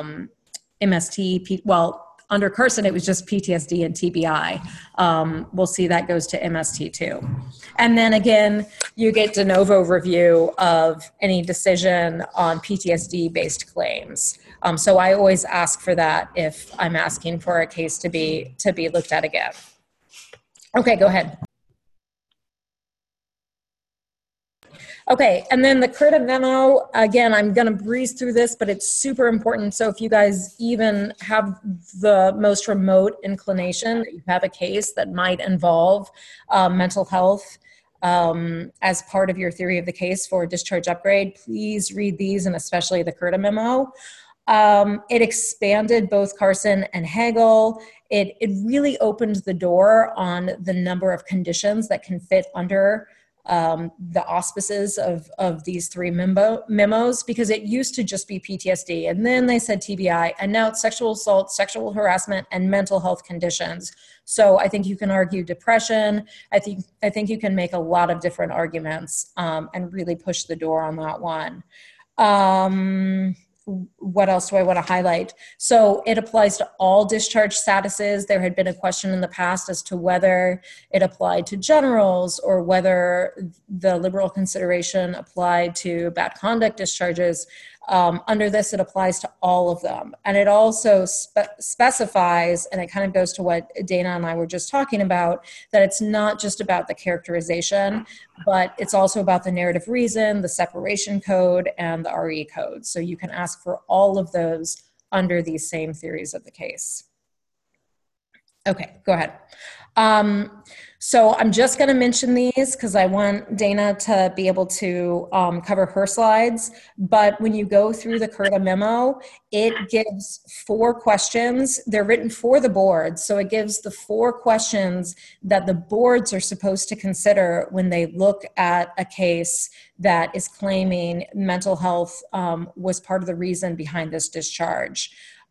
MST. Under Carson, it was just PTSD and TBI. We'll see that goes to MST too. And then again, you get de novo review of any decision on PTSD-based claims. So I always ask for that if I'm asking for a case to be looked at again. Okay, go ahead. Okay, and then the CRDA memo, again, I'm going to breeze through this, but it's super important. So if you guys even have the most remote inclination that you have a case that might involve mental health as part of your theory of the case for discharge upgrade, please read these, and especially the CRDA memo. It expanded both Carson and Hagel. It really opened the door on the number of conditions that can fit under the auspices of these three memos, because it used to just be PTSD, and then they said TBI, and now it's sexual assault, sexual harassment, and mental health conditions. So I think you can argue depression. I think you can make a lot of different arguments and really push the door on that one. what else do I want to highlight? So it applies to all discharge statuses. There had been a question in the past as to whether it applied to generals or whether the liberal consideration applied to bad conduct discharges. Under this, it applies to all of them. And it also specifies, and it kind of goes to what Dana and I were just talking about, that it's not just about the characterization, but it's also about the narrative reason, the separation code, and the RE code. So you can ask for all of those under these same theories of the case. Okay, go ahead. So I'm just going to mention these because I want Dana to be able to cover her slides. But when you go through the CURTA memo, it gives 4 questions. They're written for the board. So it gives the 4 questions that the boards are supposed to consider when they look at a case that is claiming mental health was part of the reason behind this discharge.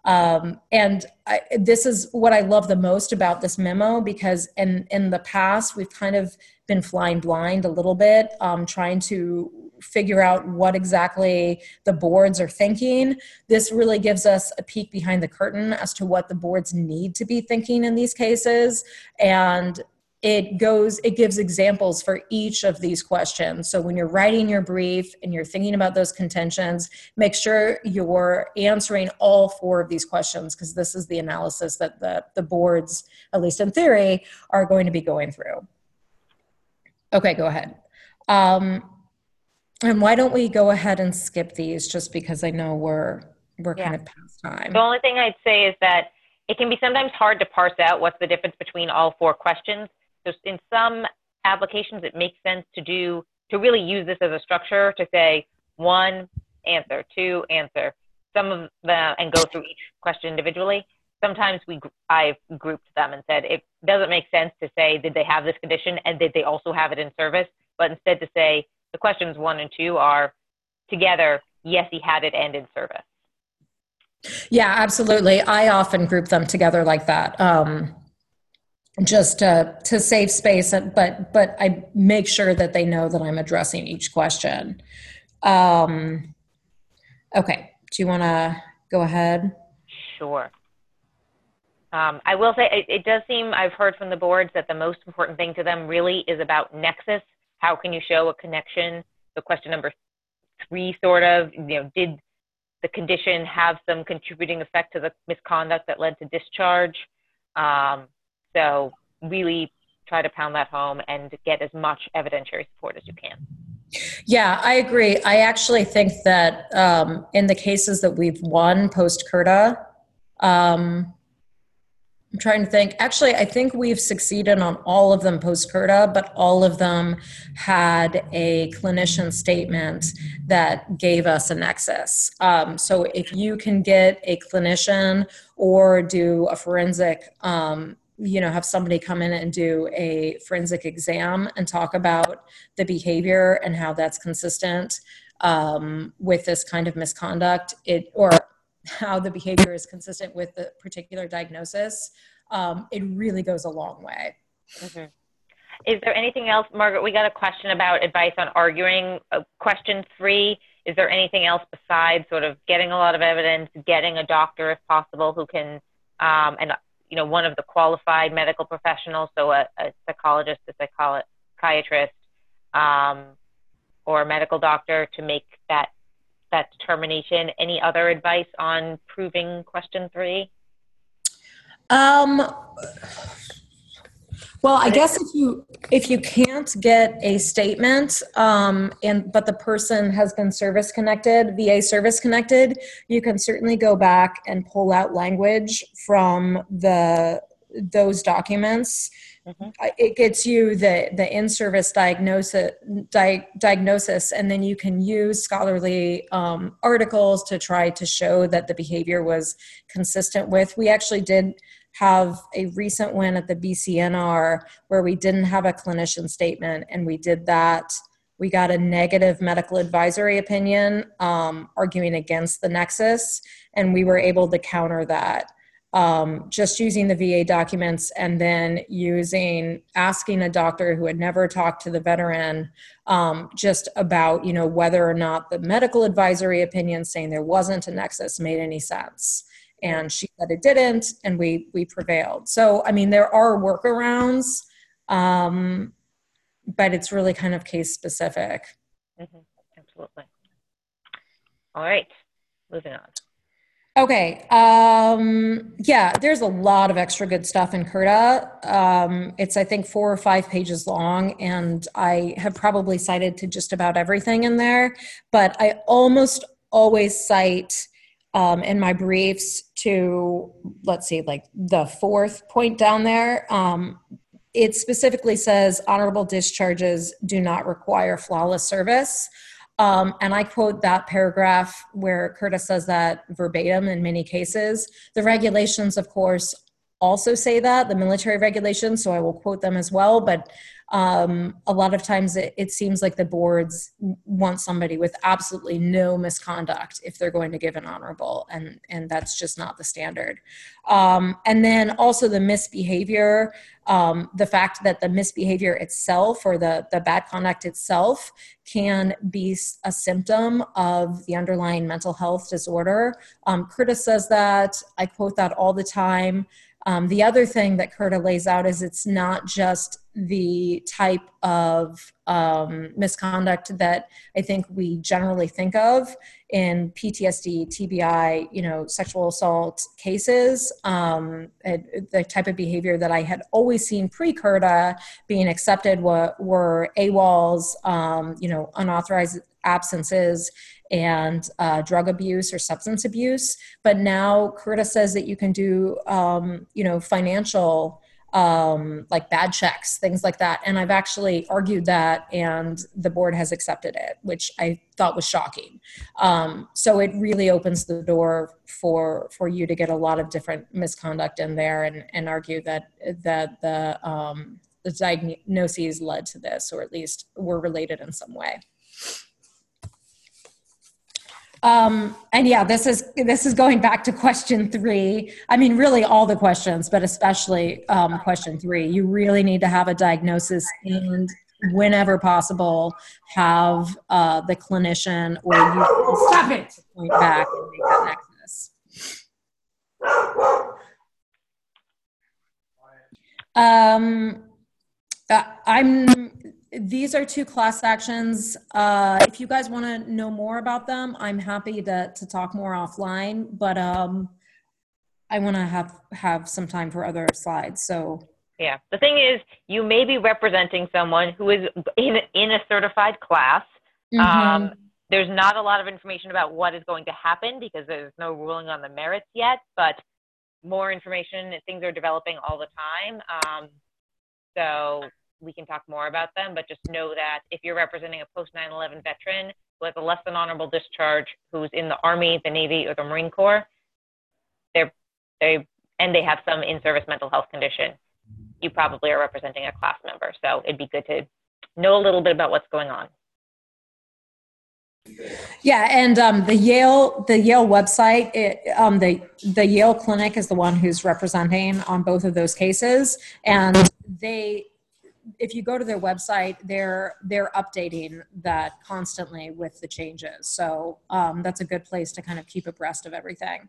This is what I love the most about this memo, because in the past, we've kind of been flying blind a little bit, trying to figure out what exactly the boards are thinking. This really gives us a peek behind the curtain as to what the boards need to be thinking in these cases. And it gives examples for each of these questions. So when you're writing your brief and you're thinking about those contentions, make sure you're answering all 4 of these questions, because this is the analysis that the boards, at least in theory, are going to be going through. Okay, go ahead. And why don't we go ahead and skip these, just because I know we're kind of past time. The only thing I'd say is that it can be sometimes hard to parse out what's the difference between all 4 questions. So in some applications, it makes sense to really use this as a structure to say 1, answer, 2, answer, some of them, and go through each question individually. Sometimes I've grouped them and said it doesn't make sense to say, did they have this condition and did they also have it in service? But instead to say the questions 1 and 2 are together, yes, he had it and in service. Yeah, absolutely. I often group them together like that. Just to save space, but I make sure that they know that I'm addressing each question. Okay, do you want to go ahead? Sure. I will say it does seem, I've heard from the boards that the most important thing to them really is about nexus. How can you show a connection? So question number 3 sort of, did the condition have some contributing effect to the misconduct that led to discharge? So really try to pound that home and get as much evidentiary support as you can. Yeah, I agree. I actually think that in the cases that we've won post-CURTA, I'm trying to think. Actually, I think we've succeeded on all of them post-CURTA, but all of them had a clinician statement that gave us a nexus. So if you can get a clinician or do a forensic, have somebody come in and do a forensic exam and talk about the behavior and how that's consistent with this kind of misconduct, or how the behavior is consistent with the particular diagnosis, it really goes a long way. Mm-hmm. Is there anything else, Margaret? We got a question about advice on arguing. Question 3, is there anything else besides sort of getting a lot of evidence, getting a doctor if possible who can, one of the qualified medical professionals, so a psychologist, a psychiatrist, or a medical doctor to make that determination? Any other advice on proving question 3? Well, I guess if you can't get a statement, but the person has been VA service connected, you can certainly go back and pull out language from those documents. Mm-hmm. It gets you the in-service diagnosis, and then you can use scholarly articles to try to show that the behavior was consistent with. We actually did have a recent win at the BCNR where we didn't have a clinician statement, and we did that. We got a negative medical advisory opinion arguing against the nexus, and we were able to counter that. just using the VA documents and then asking a doctor who had never talked to the veteran just about, whether or not the medical advisory opinion saying there wasn't a nexus made any sense. And she said it didn't, and we prevailed. So, I mean, there are workarounds, but it's really kind of case specific. Mm-hmm. Absolutely. All right, moving on. Okay. Yeah, there's a lot of extra good stuff in CRDA. It's, I think, 4 or 5 pages long, and I have probably cited to just about everything in there, but I almost always cite in my briefs to, let's see, like the 4th point down there. It specifically says honorable discharges do not require flawless service. And I quote that paragraph where CRDA says that verbatim in many cases. The regulations, of course, also say that, the military regulations, so I will quote them as well. But a lot of times it seems like the boards want somebody with absolutely no misconduct if they're going to give an honorable, and that's just not the standard. And then also the misbehavior, the fact that the misbehavior itself or the bad conduct itself can be a symptom of the underlying mental health disorder. CRDA says that. I quote that all the time. The other thing that CRDA lays out is it's not just the type of misconduct that I think we generally think of in PTSD, TBI, sexual assault cases. The type of behavior that I had always seen pre-CRDA being accepted were AWOLs, unauthorized absences, and drug abuse or substance abuse. But now CRDA says that you can do, financial, like bad checks, things like that. And I've actually argued that, and the board has accepted it, which I thought was shocking. So it really opens the door for you to get a lot of different misconduct in there, and argue that the diagnoses led to this, or at least were related in some way. And yeah, this is going back to question 3. I mean, really all the questions, but especially question 3. You really need to have a diagnosis, and whenever possible, have the clinician or you stop it point back and make that nexus. These are 2 class actions. If you guys want to know more about them, I'm happy to talk more offline, but I want to have some time for other slides. So yeah, the thing is, you may be representing someone who is in a certified class. Mm-hmm. There's not a lot of information about what is going to happen because there's no ruling on the merits yet, but more information, things are developing all the time. So we can talk more about them, but just know that if you're representing a post 9/11 veteran who has a less than honorable discharge, who's in the Army, the Navy, or the Marine Corps, they have some in-service mental health condition, you probably are representing a class member. So it'd be good to know a little bit about what's going on. Yeah, and the Yale website, the Yale Clinic is the one who's representing on both of those cases, and if you go to their website, they're updating that constantly with the changes. So that's a good place to kind of keep abreast of everything.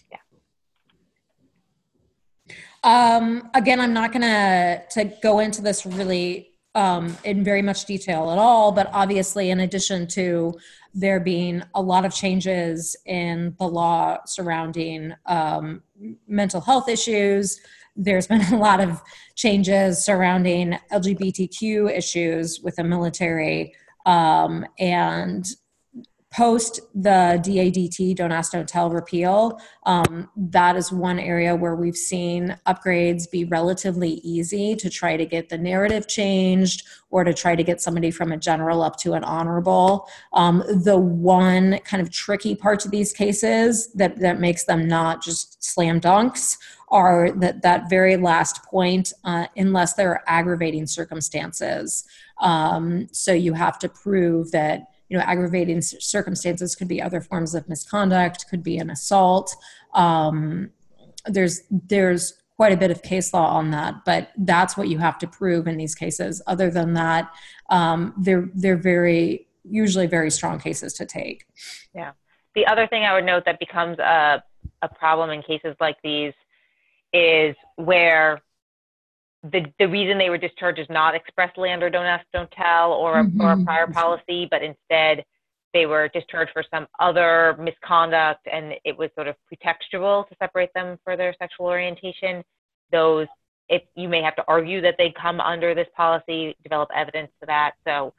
Yeah. Again, I'm not going to go into this really in very much detail at all, but obviously, in addition to there being a lot of changes in the law surrounding mental health issues, there's been a lot of changes surrounding LGBTQ issues with the military, and post the DADT, Don't Ask, Don't Tell repeal, that is one area where we've seen upgrades be relatively easy to try to get the narrative changed or to try to get somebody from a general up to an honorable. The one kind of tricky part to these cases that makes them not just slam dunks are that very last point, unless there are aggravating circumstances. So you have to prove that, aggravating circumstances could be other forms of misconduct, could be an assault. there's quite a bit of case law on that, but that's what you have to prove in these cases. Other than that, they're usually very strong cases to take. Yeah. The other thing I would note that becomes a problem in cases like these is where the reason they were discharged is not expressly under don't ask, don't tell or a prior policy, but instead they were discharged for some other misconduct and it was sort of pretextual to separate them for their sexual orientation. Those, if you may have to argue that they come under this policy, develop evidence to that. So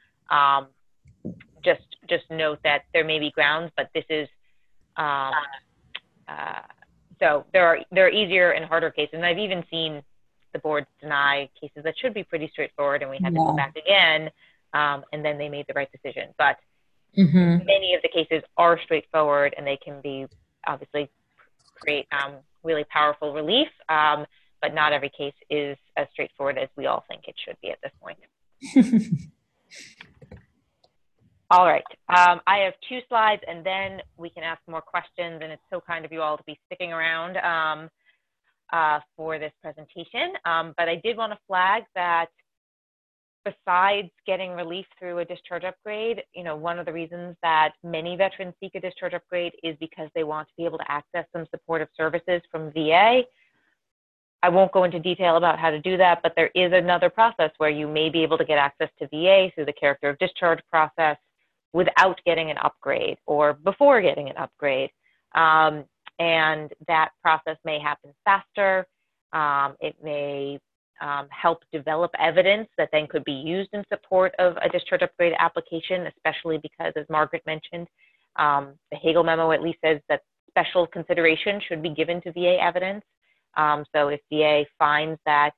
just note that there may be grounds, but this is, so there are easier and harder cases. And I've even seen the board deny cases that should be pretty straightforward and we had to go back again, and then they made the right decision. But many of the cases are straightforward and they can be obviously create really powerful relief, but not every case is as straightforward as we all think it should be at this point. All right, I have 2 slides and then we can ask more questions, and it's so kind of you all to be sticking around for this presentation. But I did want to flag that besides getting relief through a discharge upgrade, you know, one of the reasons that many veterans seek a discharge upgrade is because they want to be able to access some supportive services from VA. I won't go into detail about how to do that, but there is another process where you may be able to get access to VA through the character of discharge process without getting an upgrade or before getting an upgrade. And that process may happen faster. It may help develop evidence that then could be used in support of a discharge upgrade application, especially because, as Margaret mentioned, the Hagel memo at least says that special consideration should be given to VA evidence. So if VA finds that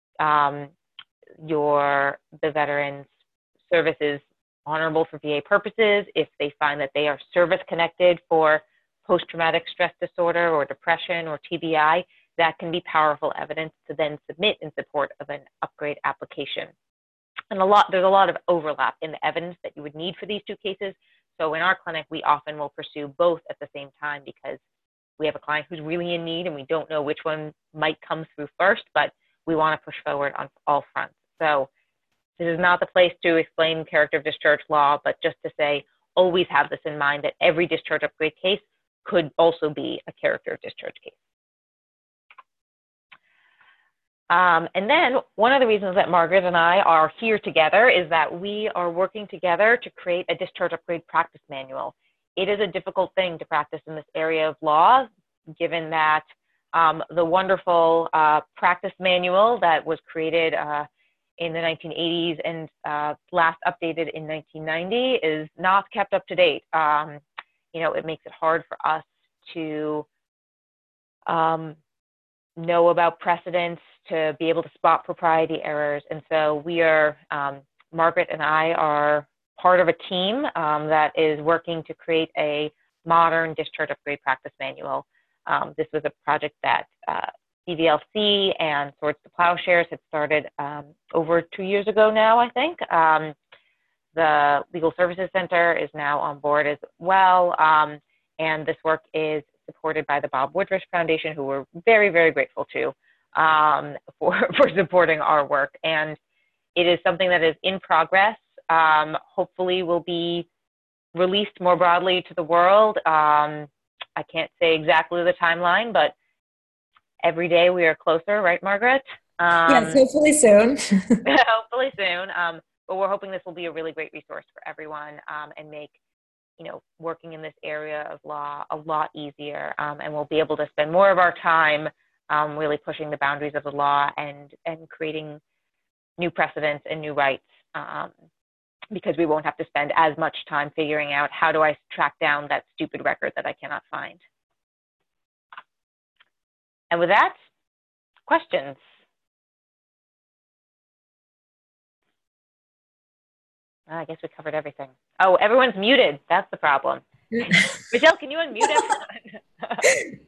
the veteran's service is honorable for VA purposes, if they find that they are service-connected for post-traumatic stress disorder or depression or TBI, that can be powerful evidence to then submit in support of an upgrade application. And there's a lot of overlap in the evidence that you would need for these 2 cases. So in our clinic, we often will pursue both at the same time because we have a client who's really in need and we don't know which one might come through first, but we want to push forward on all fronts. So this is not the place to explain character of discharge law, but just to say, always have this in mind that every discharge upgrade case could also be a character of discharge case. And then one of the reasons that Margaret and I are here together is that we are working together to create a discharge upgrade practice manual. It is a difficult thing to practice in this area of law, given that the wonderful practice manual that was created in the 1980s and last updated in 1990 is not kept up to date. You know, it makes it hard for us to know about precedents, to be able to spot propriety errors. And so we are, Margaret and I are part of a team that is working to create a modern discharge upgrade practice manual. This was a project that CVLC and Swords to Plowshares had started over 2 years ago now, I think. The Legal Services Center is now on board as well. And this work is supported by the Bob Woodruff Foundation, who we're very, very grateful to for supporting our work. And it is something that is in progress. Hopefully will be released more broadly to the world. I can't say exactly the timeline, but every day we are closer, right, Margaret? Yes, hopefully soon. Hopefully soon. But we're hoping this will be a really great resource for everyone and make, you know, working in this area of law a lot easier. And we'll be able to spend more of our time really pushing the boundaries of the law and creating new precedents and new rights, because we won't have to spend as much time figuring out how do I track down that stupid record that I cannot find. And with that, questions? I guess we covered everything. Oh, everyone's muted. That's the problem. Michelle, can you unmute everyone?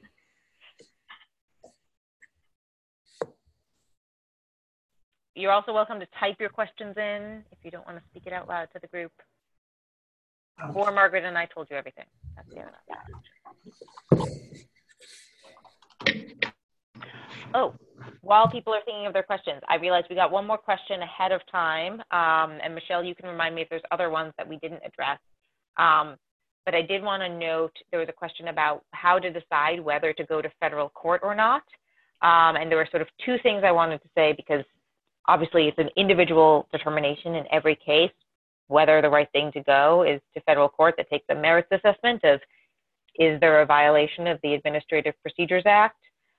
You're also welcome to type your questions in if you don't want to speak it out loud to the group. Or Margaret and I told you everything. That's fair enough. Oh, while people are thinking of their questions, I realized we got one more question ahead of time. And Michelle, you can remind me if there's other ones that we didn't address. But I did want to note there was a question about how to decide whether to go to federal court or not. And there were sort of two things I wanted to say, because obviously it's an individual determination in every case, whether the right thing to go is to federal court that takes a merits assessment of, is there a violation of the Administrative Procedures Act?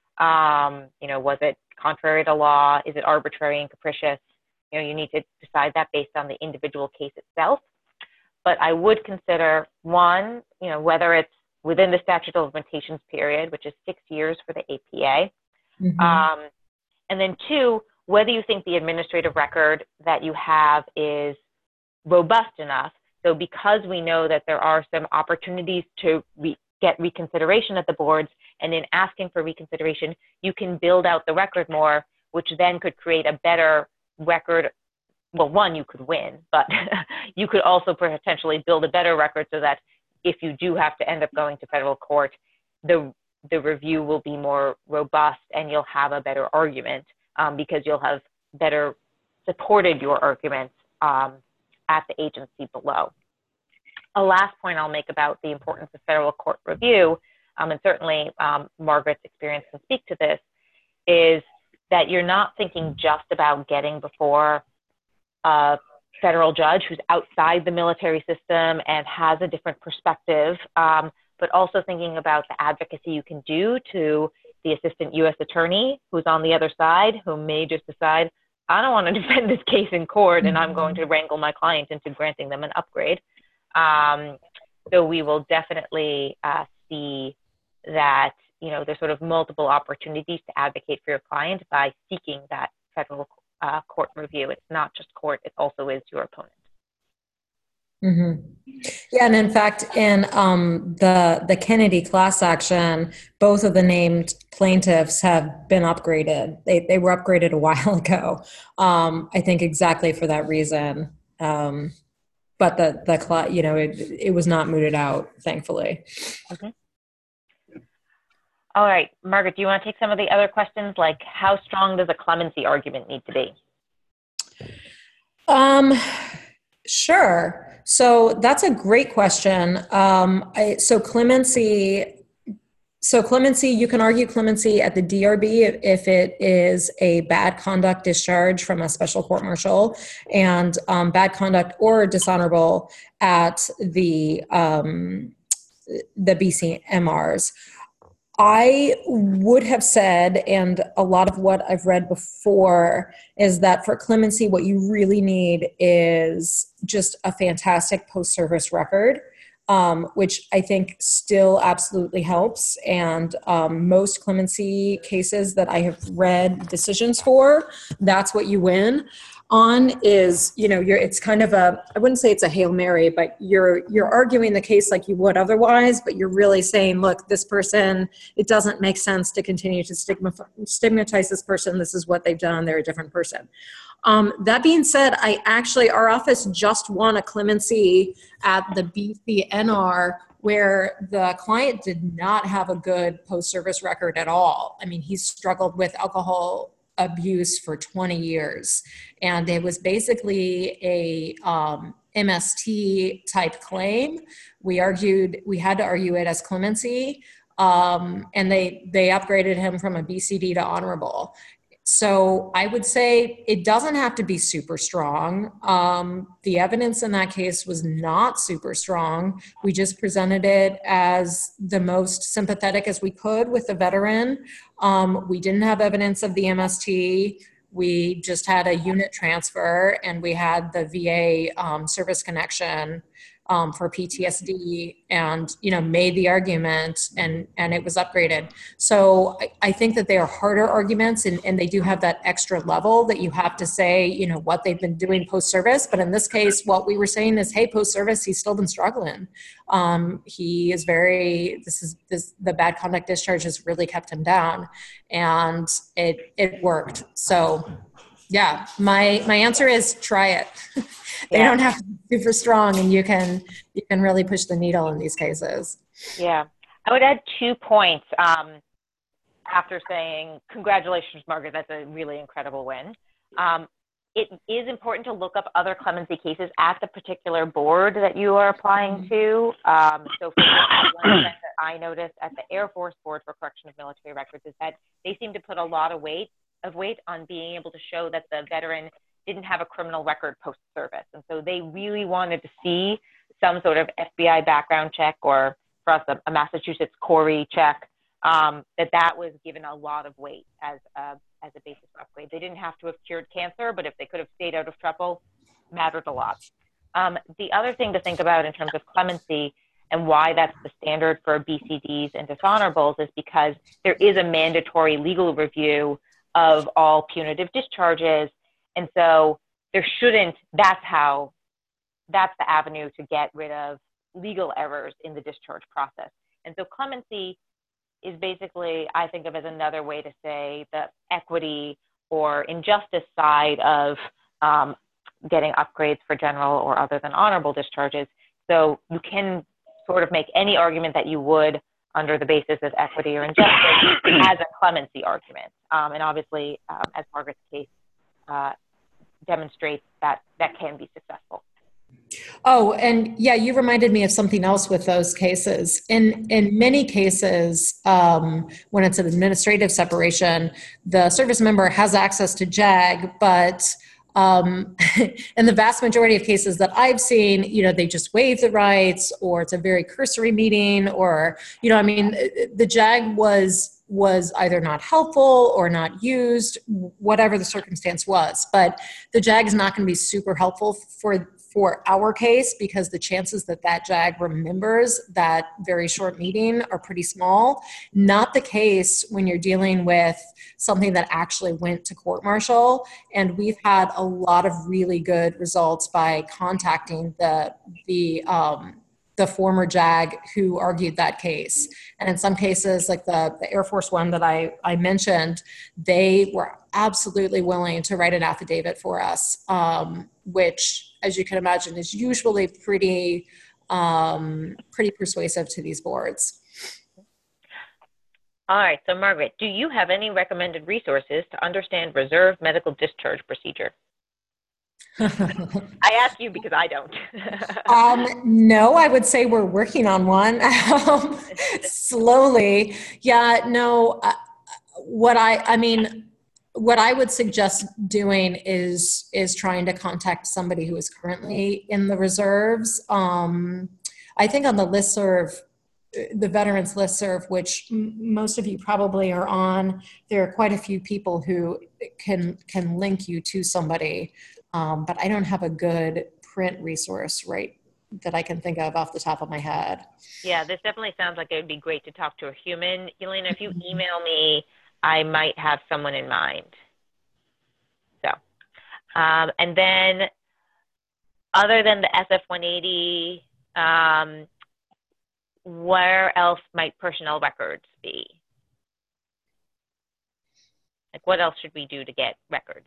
Was it contrary to law? Is it arbitrary and capricious? You need to decide that based on the individual case itself. But I would consider, one, whether it's within the statute of limitations period, which is 6 years for the APA. Mm-hmm. And then two, whether you think the administrative record that you have is robust enough. So because we know that there are some opportunities to get reconsideration at the boards, and in asking for reconsideration, you can build out the record more, which then could create a better record. Well, one, you could win, but you could also potentially build a better record so that if you do have to end up going to federal court, the review will be more robust and you'll have a better argument because you'll have better supported your arguments at the agency below. A last point I'll make about the importance of federal court review, and certainly Margaret's experience can speak to this, is that you're not thinking just about getting before a federal judge who's outside the military system and has a different perspective, but also thinking about the advocacy you can do to the assistant U.S. attorney who's on the other side, who may just decide, I don't want to defend this case in court, and I'm going to wrangle my client into granting them an upgrade. So we will definitely see that, there's sort of multiple opportunities to advocate for your client by seeking that federal court review. It's not just court, it also is your opponent. Mm-hmm. Yeah, and in fact, in the Kennedy class action, both of the named plaintiffs have been upgraded. They were upgraded a while ago, I think exactly for that reason. But it was not mooted out, thankfully. Okay. All right, Margaret, do you want to take some of the other questions, like how strong does a clemency argument need to be? Sure. So that's a great question. So clemency, you can argue clemency at the DRB if it is a bad conduct discharge from a special court-martial, and bad conduct or dishonorable at the BCMRs. I would have said, and a lot of what I've read before, is that for clemency, what you really need is just a fantastic post-service record, which I think still absolutely helps. And most clemency cases that I have read decisions for, that's what you win on is, it's kind of I wouldn't say it's a Hail Mary, but you're arguing the case like you would otherwise, but you're really saying, look, this person, it doesn't make sense to continue to stigmatize this person. This is what they've done. They're a different person. That being said, our office just won a clemency at the BCNR where the client did not have a good post-service record at all. I mean, he's struggled with alcohol abuse for 20 years. And it was basically a MST type claim. We had to argue it as clemency. And they upgraded him from a BCD to honorable. So I would say it doesn't have to be super strong. The evidence in that case was not super strong. We just presented it as the most sympathetic as we could with the veteran. We didn't have evidence of the MST. We just had a unit transfer, and we had the VA service connection for PTSD, and made the argument, and it was upgraded. So I think that they are harder arguments, and they do have that extra level that you have to say what they've been doing post-service. But in this case, what we were saying is, hey, post-service, he's still been struggling. He is the bad conduct discharge has really kept him down, and it worked. So yeah, my answer is try it. They don't have to be super strong, and you can really push the needle in these cases. Yeah. I would add 2 points. after saying, congratulations, Margaret, that's a really incredible win. It is important to look up other clemency cases at the particular board that you are applying to. So for example, one thing that I noticed at the Air Force Board for Correction of Military Records is that they seem to put a lot of weight on being able to show that the veteran didn't have a criminal record post-service. And so they really wanted to see some sort of FBI background check, or for us, a Massachusetts CORI check, that was given a lot of weight as a basis for upgrade. They didn't have to have cured cancer, but if they could have stayed out of trouble, mattered a lot. The other thing to think about in terms of clemency and why that's the standard for BCDs and dishonorables is because there is a mandatory legal review of all punitive discharges. And so there shouldn't, that's the avenue to get rid of legal errors in the discharge process. And so clemency is basically, I think of as another way to say the equity or injustice side of getting upgrades for general or other than honorable discharges. So you can sort of make any argument that you would under the basis of equity or injustice as a clemency argument. And obviously, as Margaret's case demonstrates, that can be successful. Oh, and yeah, you reminded me of something else with those cases. In many cases, when it's an administrative separation, the service member has access to JAG, but in the vast majority of cases that I've seen, they just waive the rights, or it's a very cursory meeting, or, the JAG was either not helpful or not used, whatever the circumstance was. But the JAG is not going to be super helpful for our case, because the chances that JAG remembers that very short meeting are pretty small. Not the case when you're dealing with something that actually went to court-martial. And we've had a lot of really good results by contacting the former JAG who argued that case. And in some cases, like the Air Force one that I mentioned, they were absolutely willing to write an affidavit for us, which, as you can imagine, is usually pretty persuasive to these boards. All right, so Margaret, do you have any recommended resources to understand reserve medical discharge procedure? I ask you because I don't. No, I would say we're working on one slowly. Yeah, no, what I would suggest doing is trying to contact somebody who is currently in the reserves. I think on the listserv, the veterans listserv, which most of you probably are on, there are quite a few people who can link you to somebody. But I don't have a good print resource that I can think of off the top of my head. Yeah, this definitely sounds like it would be great to talk to a human. Yelena, if you email me, I might have someone in mind. So, and then other than the SF-180, where else might personnel records be? Like, what else should we do to get records?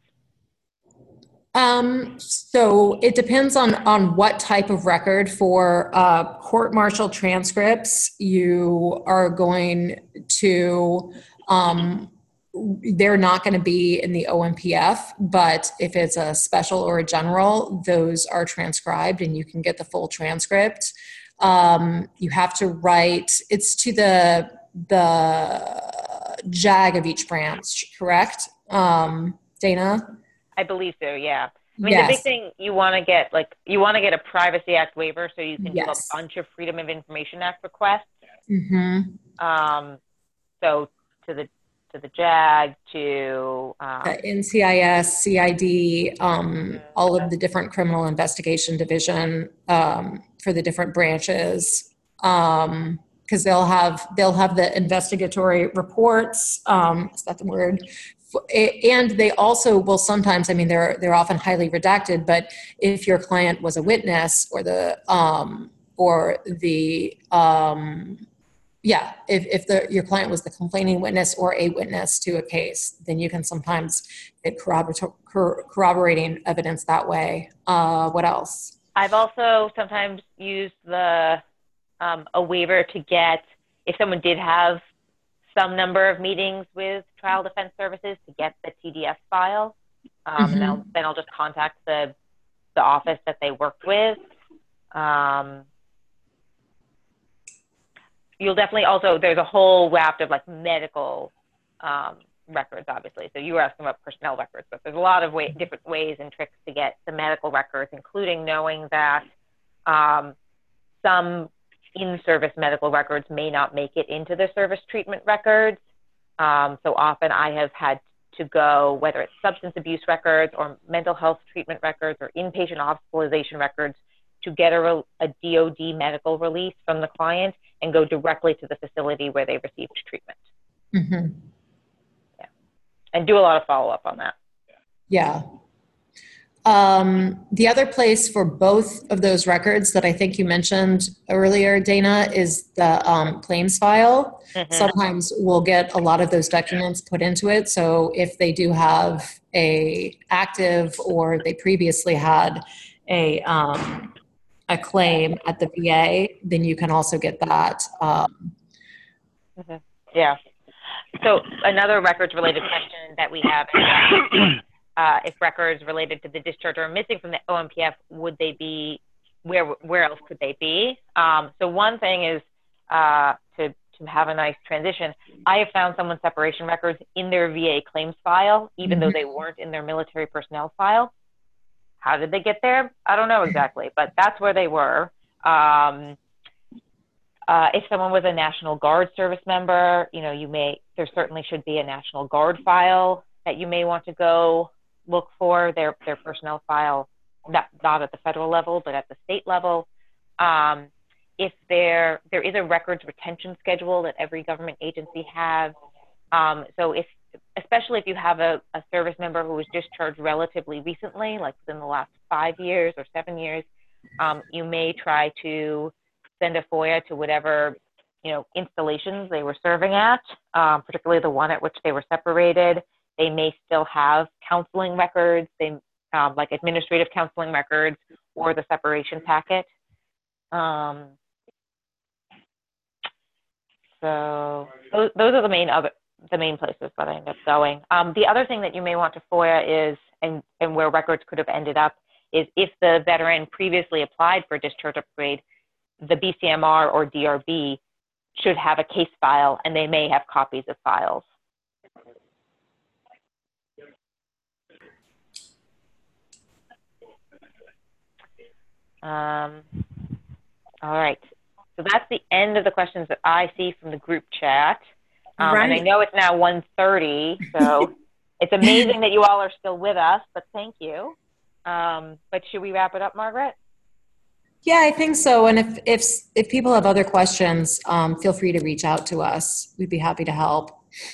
So it depends on what type of record. For court-martial transcripts, you are going to, they're not going to be in the OMPF, but if it's a special or a general, those are transcribed and you can get the full transcript. You have to write, it's to the JAG of each branch, correct? Dana? I believe so, yeah. I mean, yes. The big thing you want to get a Privacy Act waiver so you can do a yes. bunch of Freedom of Information Act requests. Mm-hmm. So to the JAG, to NCIS, CID, all of the different criminal investigation division for the different branches, because they'll have the investigatory reports. Is that the word? And they also will sometimes, I mean, they're often highly redacted, but if your client was a witness if your client was the complaining witness or a witness to a case, then you can sometimes get corroborating evidence that way. What else? I've also sometimes used a waiver to get, if someone did have some number of meetings with Trial Defense Services to get the TDS file. And then I'll just contact the office that they worked with. You'll definitely also, there's a whole raft of like medical records, obviously. So you were asking about personnel records, but there's a lot of different ways and tricks to get the medical records, including knowing that some in-service medical records may not make it into the service treatment records. So often I have had to go, whether it's substance abuse records or mental health treatment records or inpatient hospitalization records, to get a DOD medical release from the client and go directly to the facility where they received treatment. Yeah. And do a lot of follow-up on that. Yeah. The other place for both of those records that I think you mentioned earlier, Dana, is the claims file. Sometimes we'll get a lot of those documents put into it. So if they do have a active or they previously had a claim at the VA, then you can also get that. Yeah. So another records related question that we have is if records related to the discharge are missing from the OMPF, would they be, where else could they be? So one thing is to have a nice transition. I have found someone's separation records in their VA claims file, even though they weren't in their military personnel file. How did they get there? I don't know exactly, but that's where they were. If someone was a National Guard service member, you know, there certainly should be a National Guard file that you may want to go look for, their personnel file, not at the federal level, but at the state level. If there is a records retention schedule that every government agency has. So especially if you have a service member who was discharged relatively recently, like within the last 5 years or 7 years, you may try to send a FOIA to whatever, you know, installations they were serving at, particularly the one at which they were separated. They may still have counseling records, like administrative counseling records or the separation packet. So those are the main places that I end up going. The other thing that you may want to FOIA is, and where records could have ended up, is if the veteran previously applied for discharge upgrade, the BCMR or DRB should have a case file, and they may have copies of files. All right. So that's the end of the questions that I see from the group chat. And I know it's now 1:30, so it's amazing that you all are still with us, but thank you. But should we wrap it up, Margaret? Yeah, I think so. And if people have other questions, feel free to reach out to us. We'd be happy to help.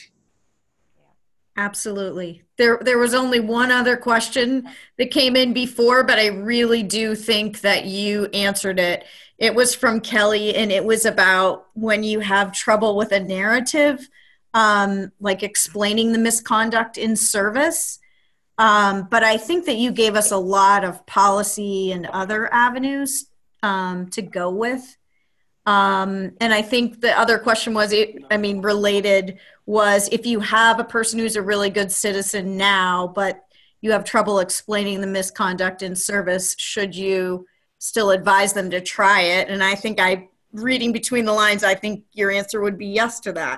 Absolutely. There was only one other question that came in before, but I really do think that you answered it. It was from Kelly, and it was about when you have trouble with a narrative, like explaining the misconduct in service. But I think that you gave us a lot of policy and other avenues to go with. And I think the other question was, related, was if you have a person who's a really good citizen now, but you have trouble explaining the misconduct in service, should you still advise them to try it? And I think reading between the lines, I think your answer would be yes to that.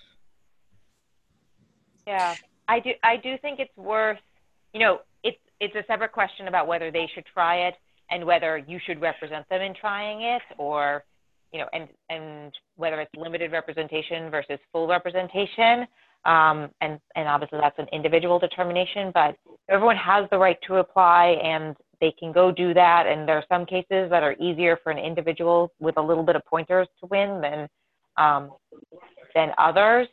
Yeah, I do think it's worth, it's a separate question about whether they should try it and whether you should represent them in trying it, or and whether it's limited representation versus full representation. And obviously that's an individual determination, but everyone has the right to apply and they can go do that. And there are some cases that are easier for an individual with a little bit of pointers to win than others.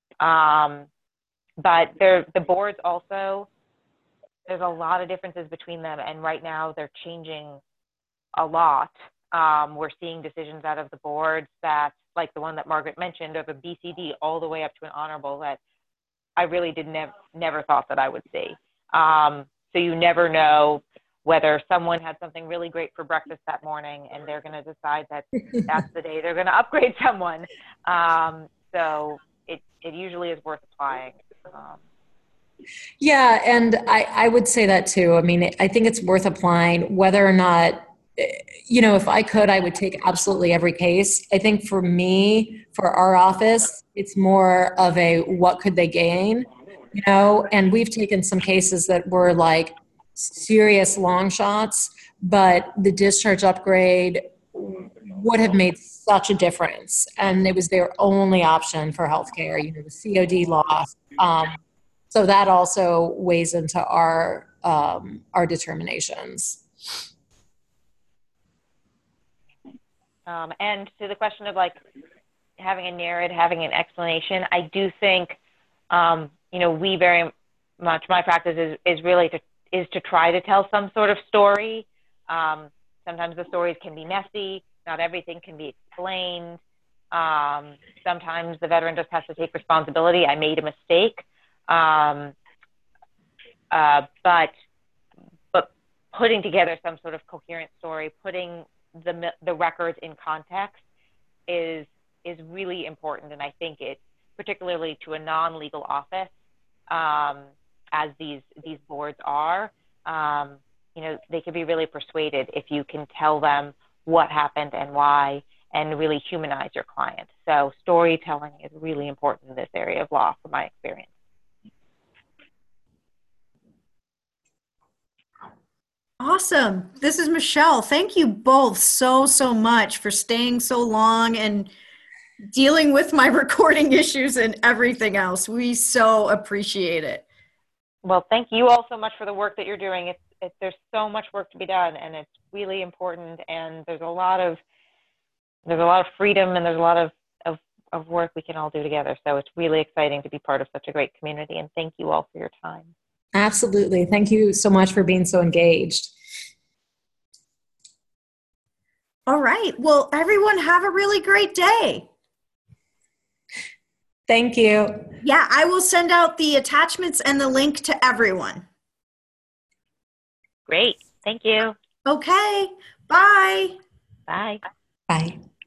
But the boards also, there's a lot of differences between them. And right now they're changing a lot. We're seeing decisions out of the boards that, like the one that Margaret mentioned, of a BCD all the way up to an honorable, that I really never thought that I would see. So you never know whether someone had something really great for breakfast that morning and they're going to decide that that's the day they're going to upgrade someone. So it usually is worth applying. Yeah, and I would say that too. I mean, I think it's worth applying whether or not, if I could, I would take absolutely every case. I think for me, for our office, it's more of a what could they gain, and we've taken some cases that were like serious long shots, but the discharge upgrade would have made such a difference. And it was their only option for healthcare, the COD loss. So that also weighs into our determinations. And to the question of like having a narrative, having an explanation, I do think, we very much, my practice is really to try to tell some sort of story. Sometimes the stories can be messy. Not everything can be explained. Sometimes the veteran just has to take responsibility. I made a mistake. But putting together some sort of coherent story, putting the records in context is really important. And I think it, particularly to a non-legal office, as these boards are, they can be really persuaded if you can tell them what happened and why, and really humanize your client. So storytelling is really important in this area of law, from my experience. Awesome. This is Michelle. Thank you both so much for staying so long and dealing with my recording issues and everything else. We so appreciate it. Well, thank you all so much for the work that you're doing. There's so much work to be done, and it's really important. And there's a lot of freedom, and there's a lot of work we can all do together. So it's really exciting to be part of such a great community. And thank you all for your time. Absolutely. Thank you so much for being so engaged. All right. Well, everyone have a really great day. Thank you. Yeah, I will send out the attachments and the link to everyone. Great. Thank you. Okay. Bye. Bye. Bye.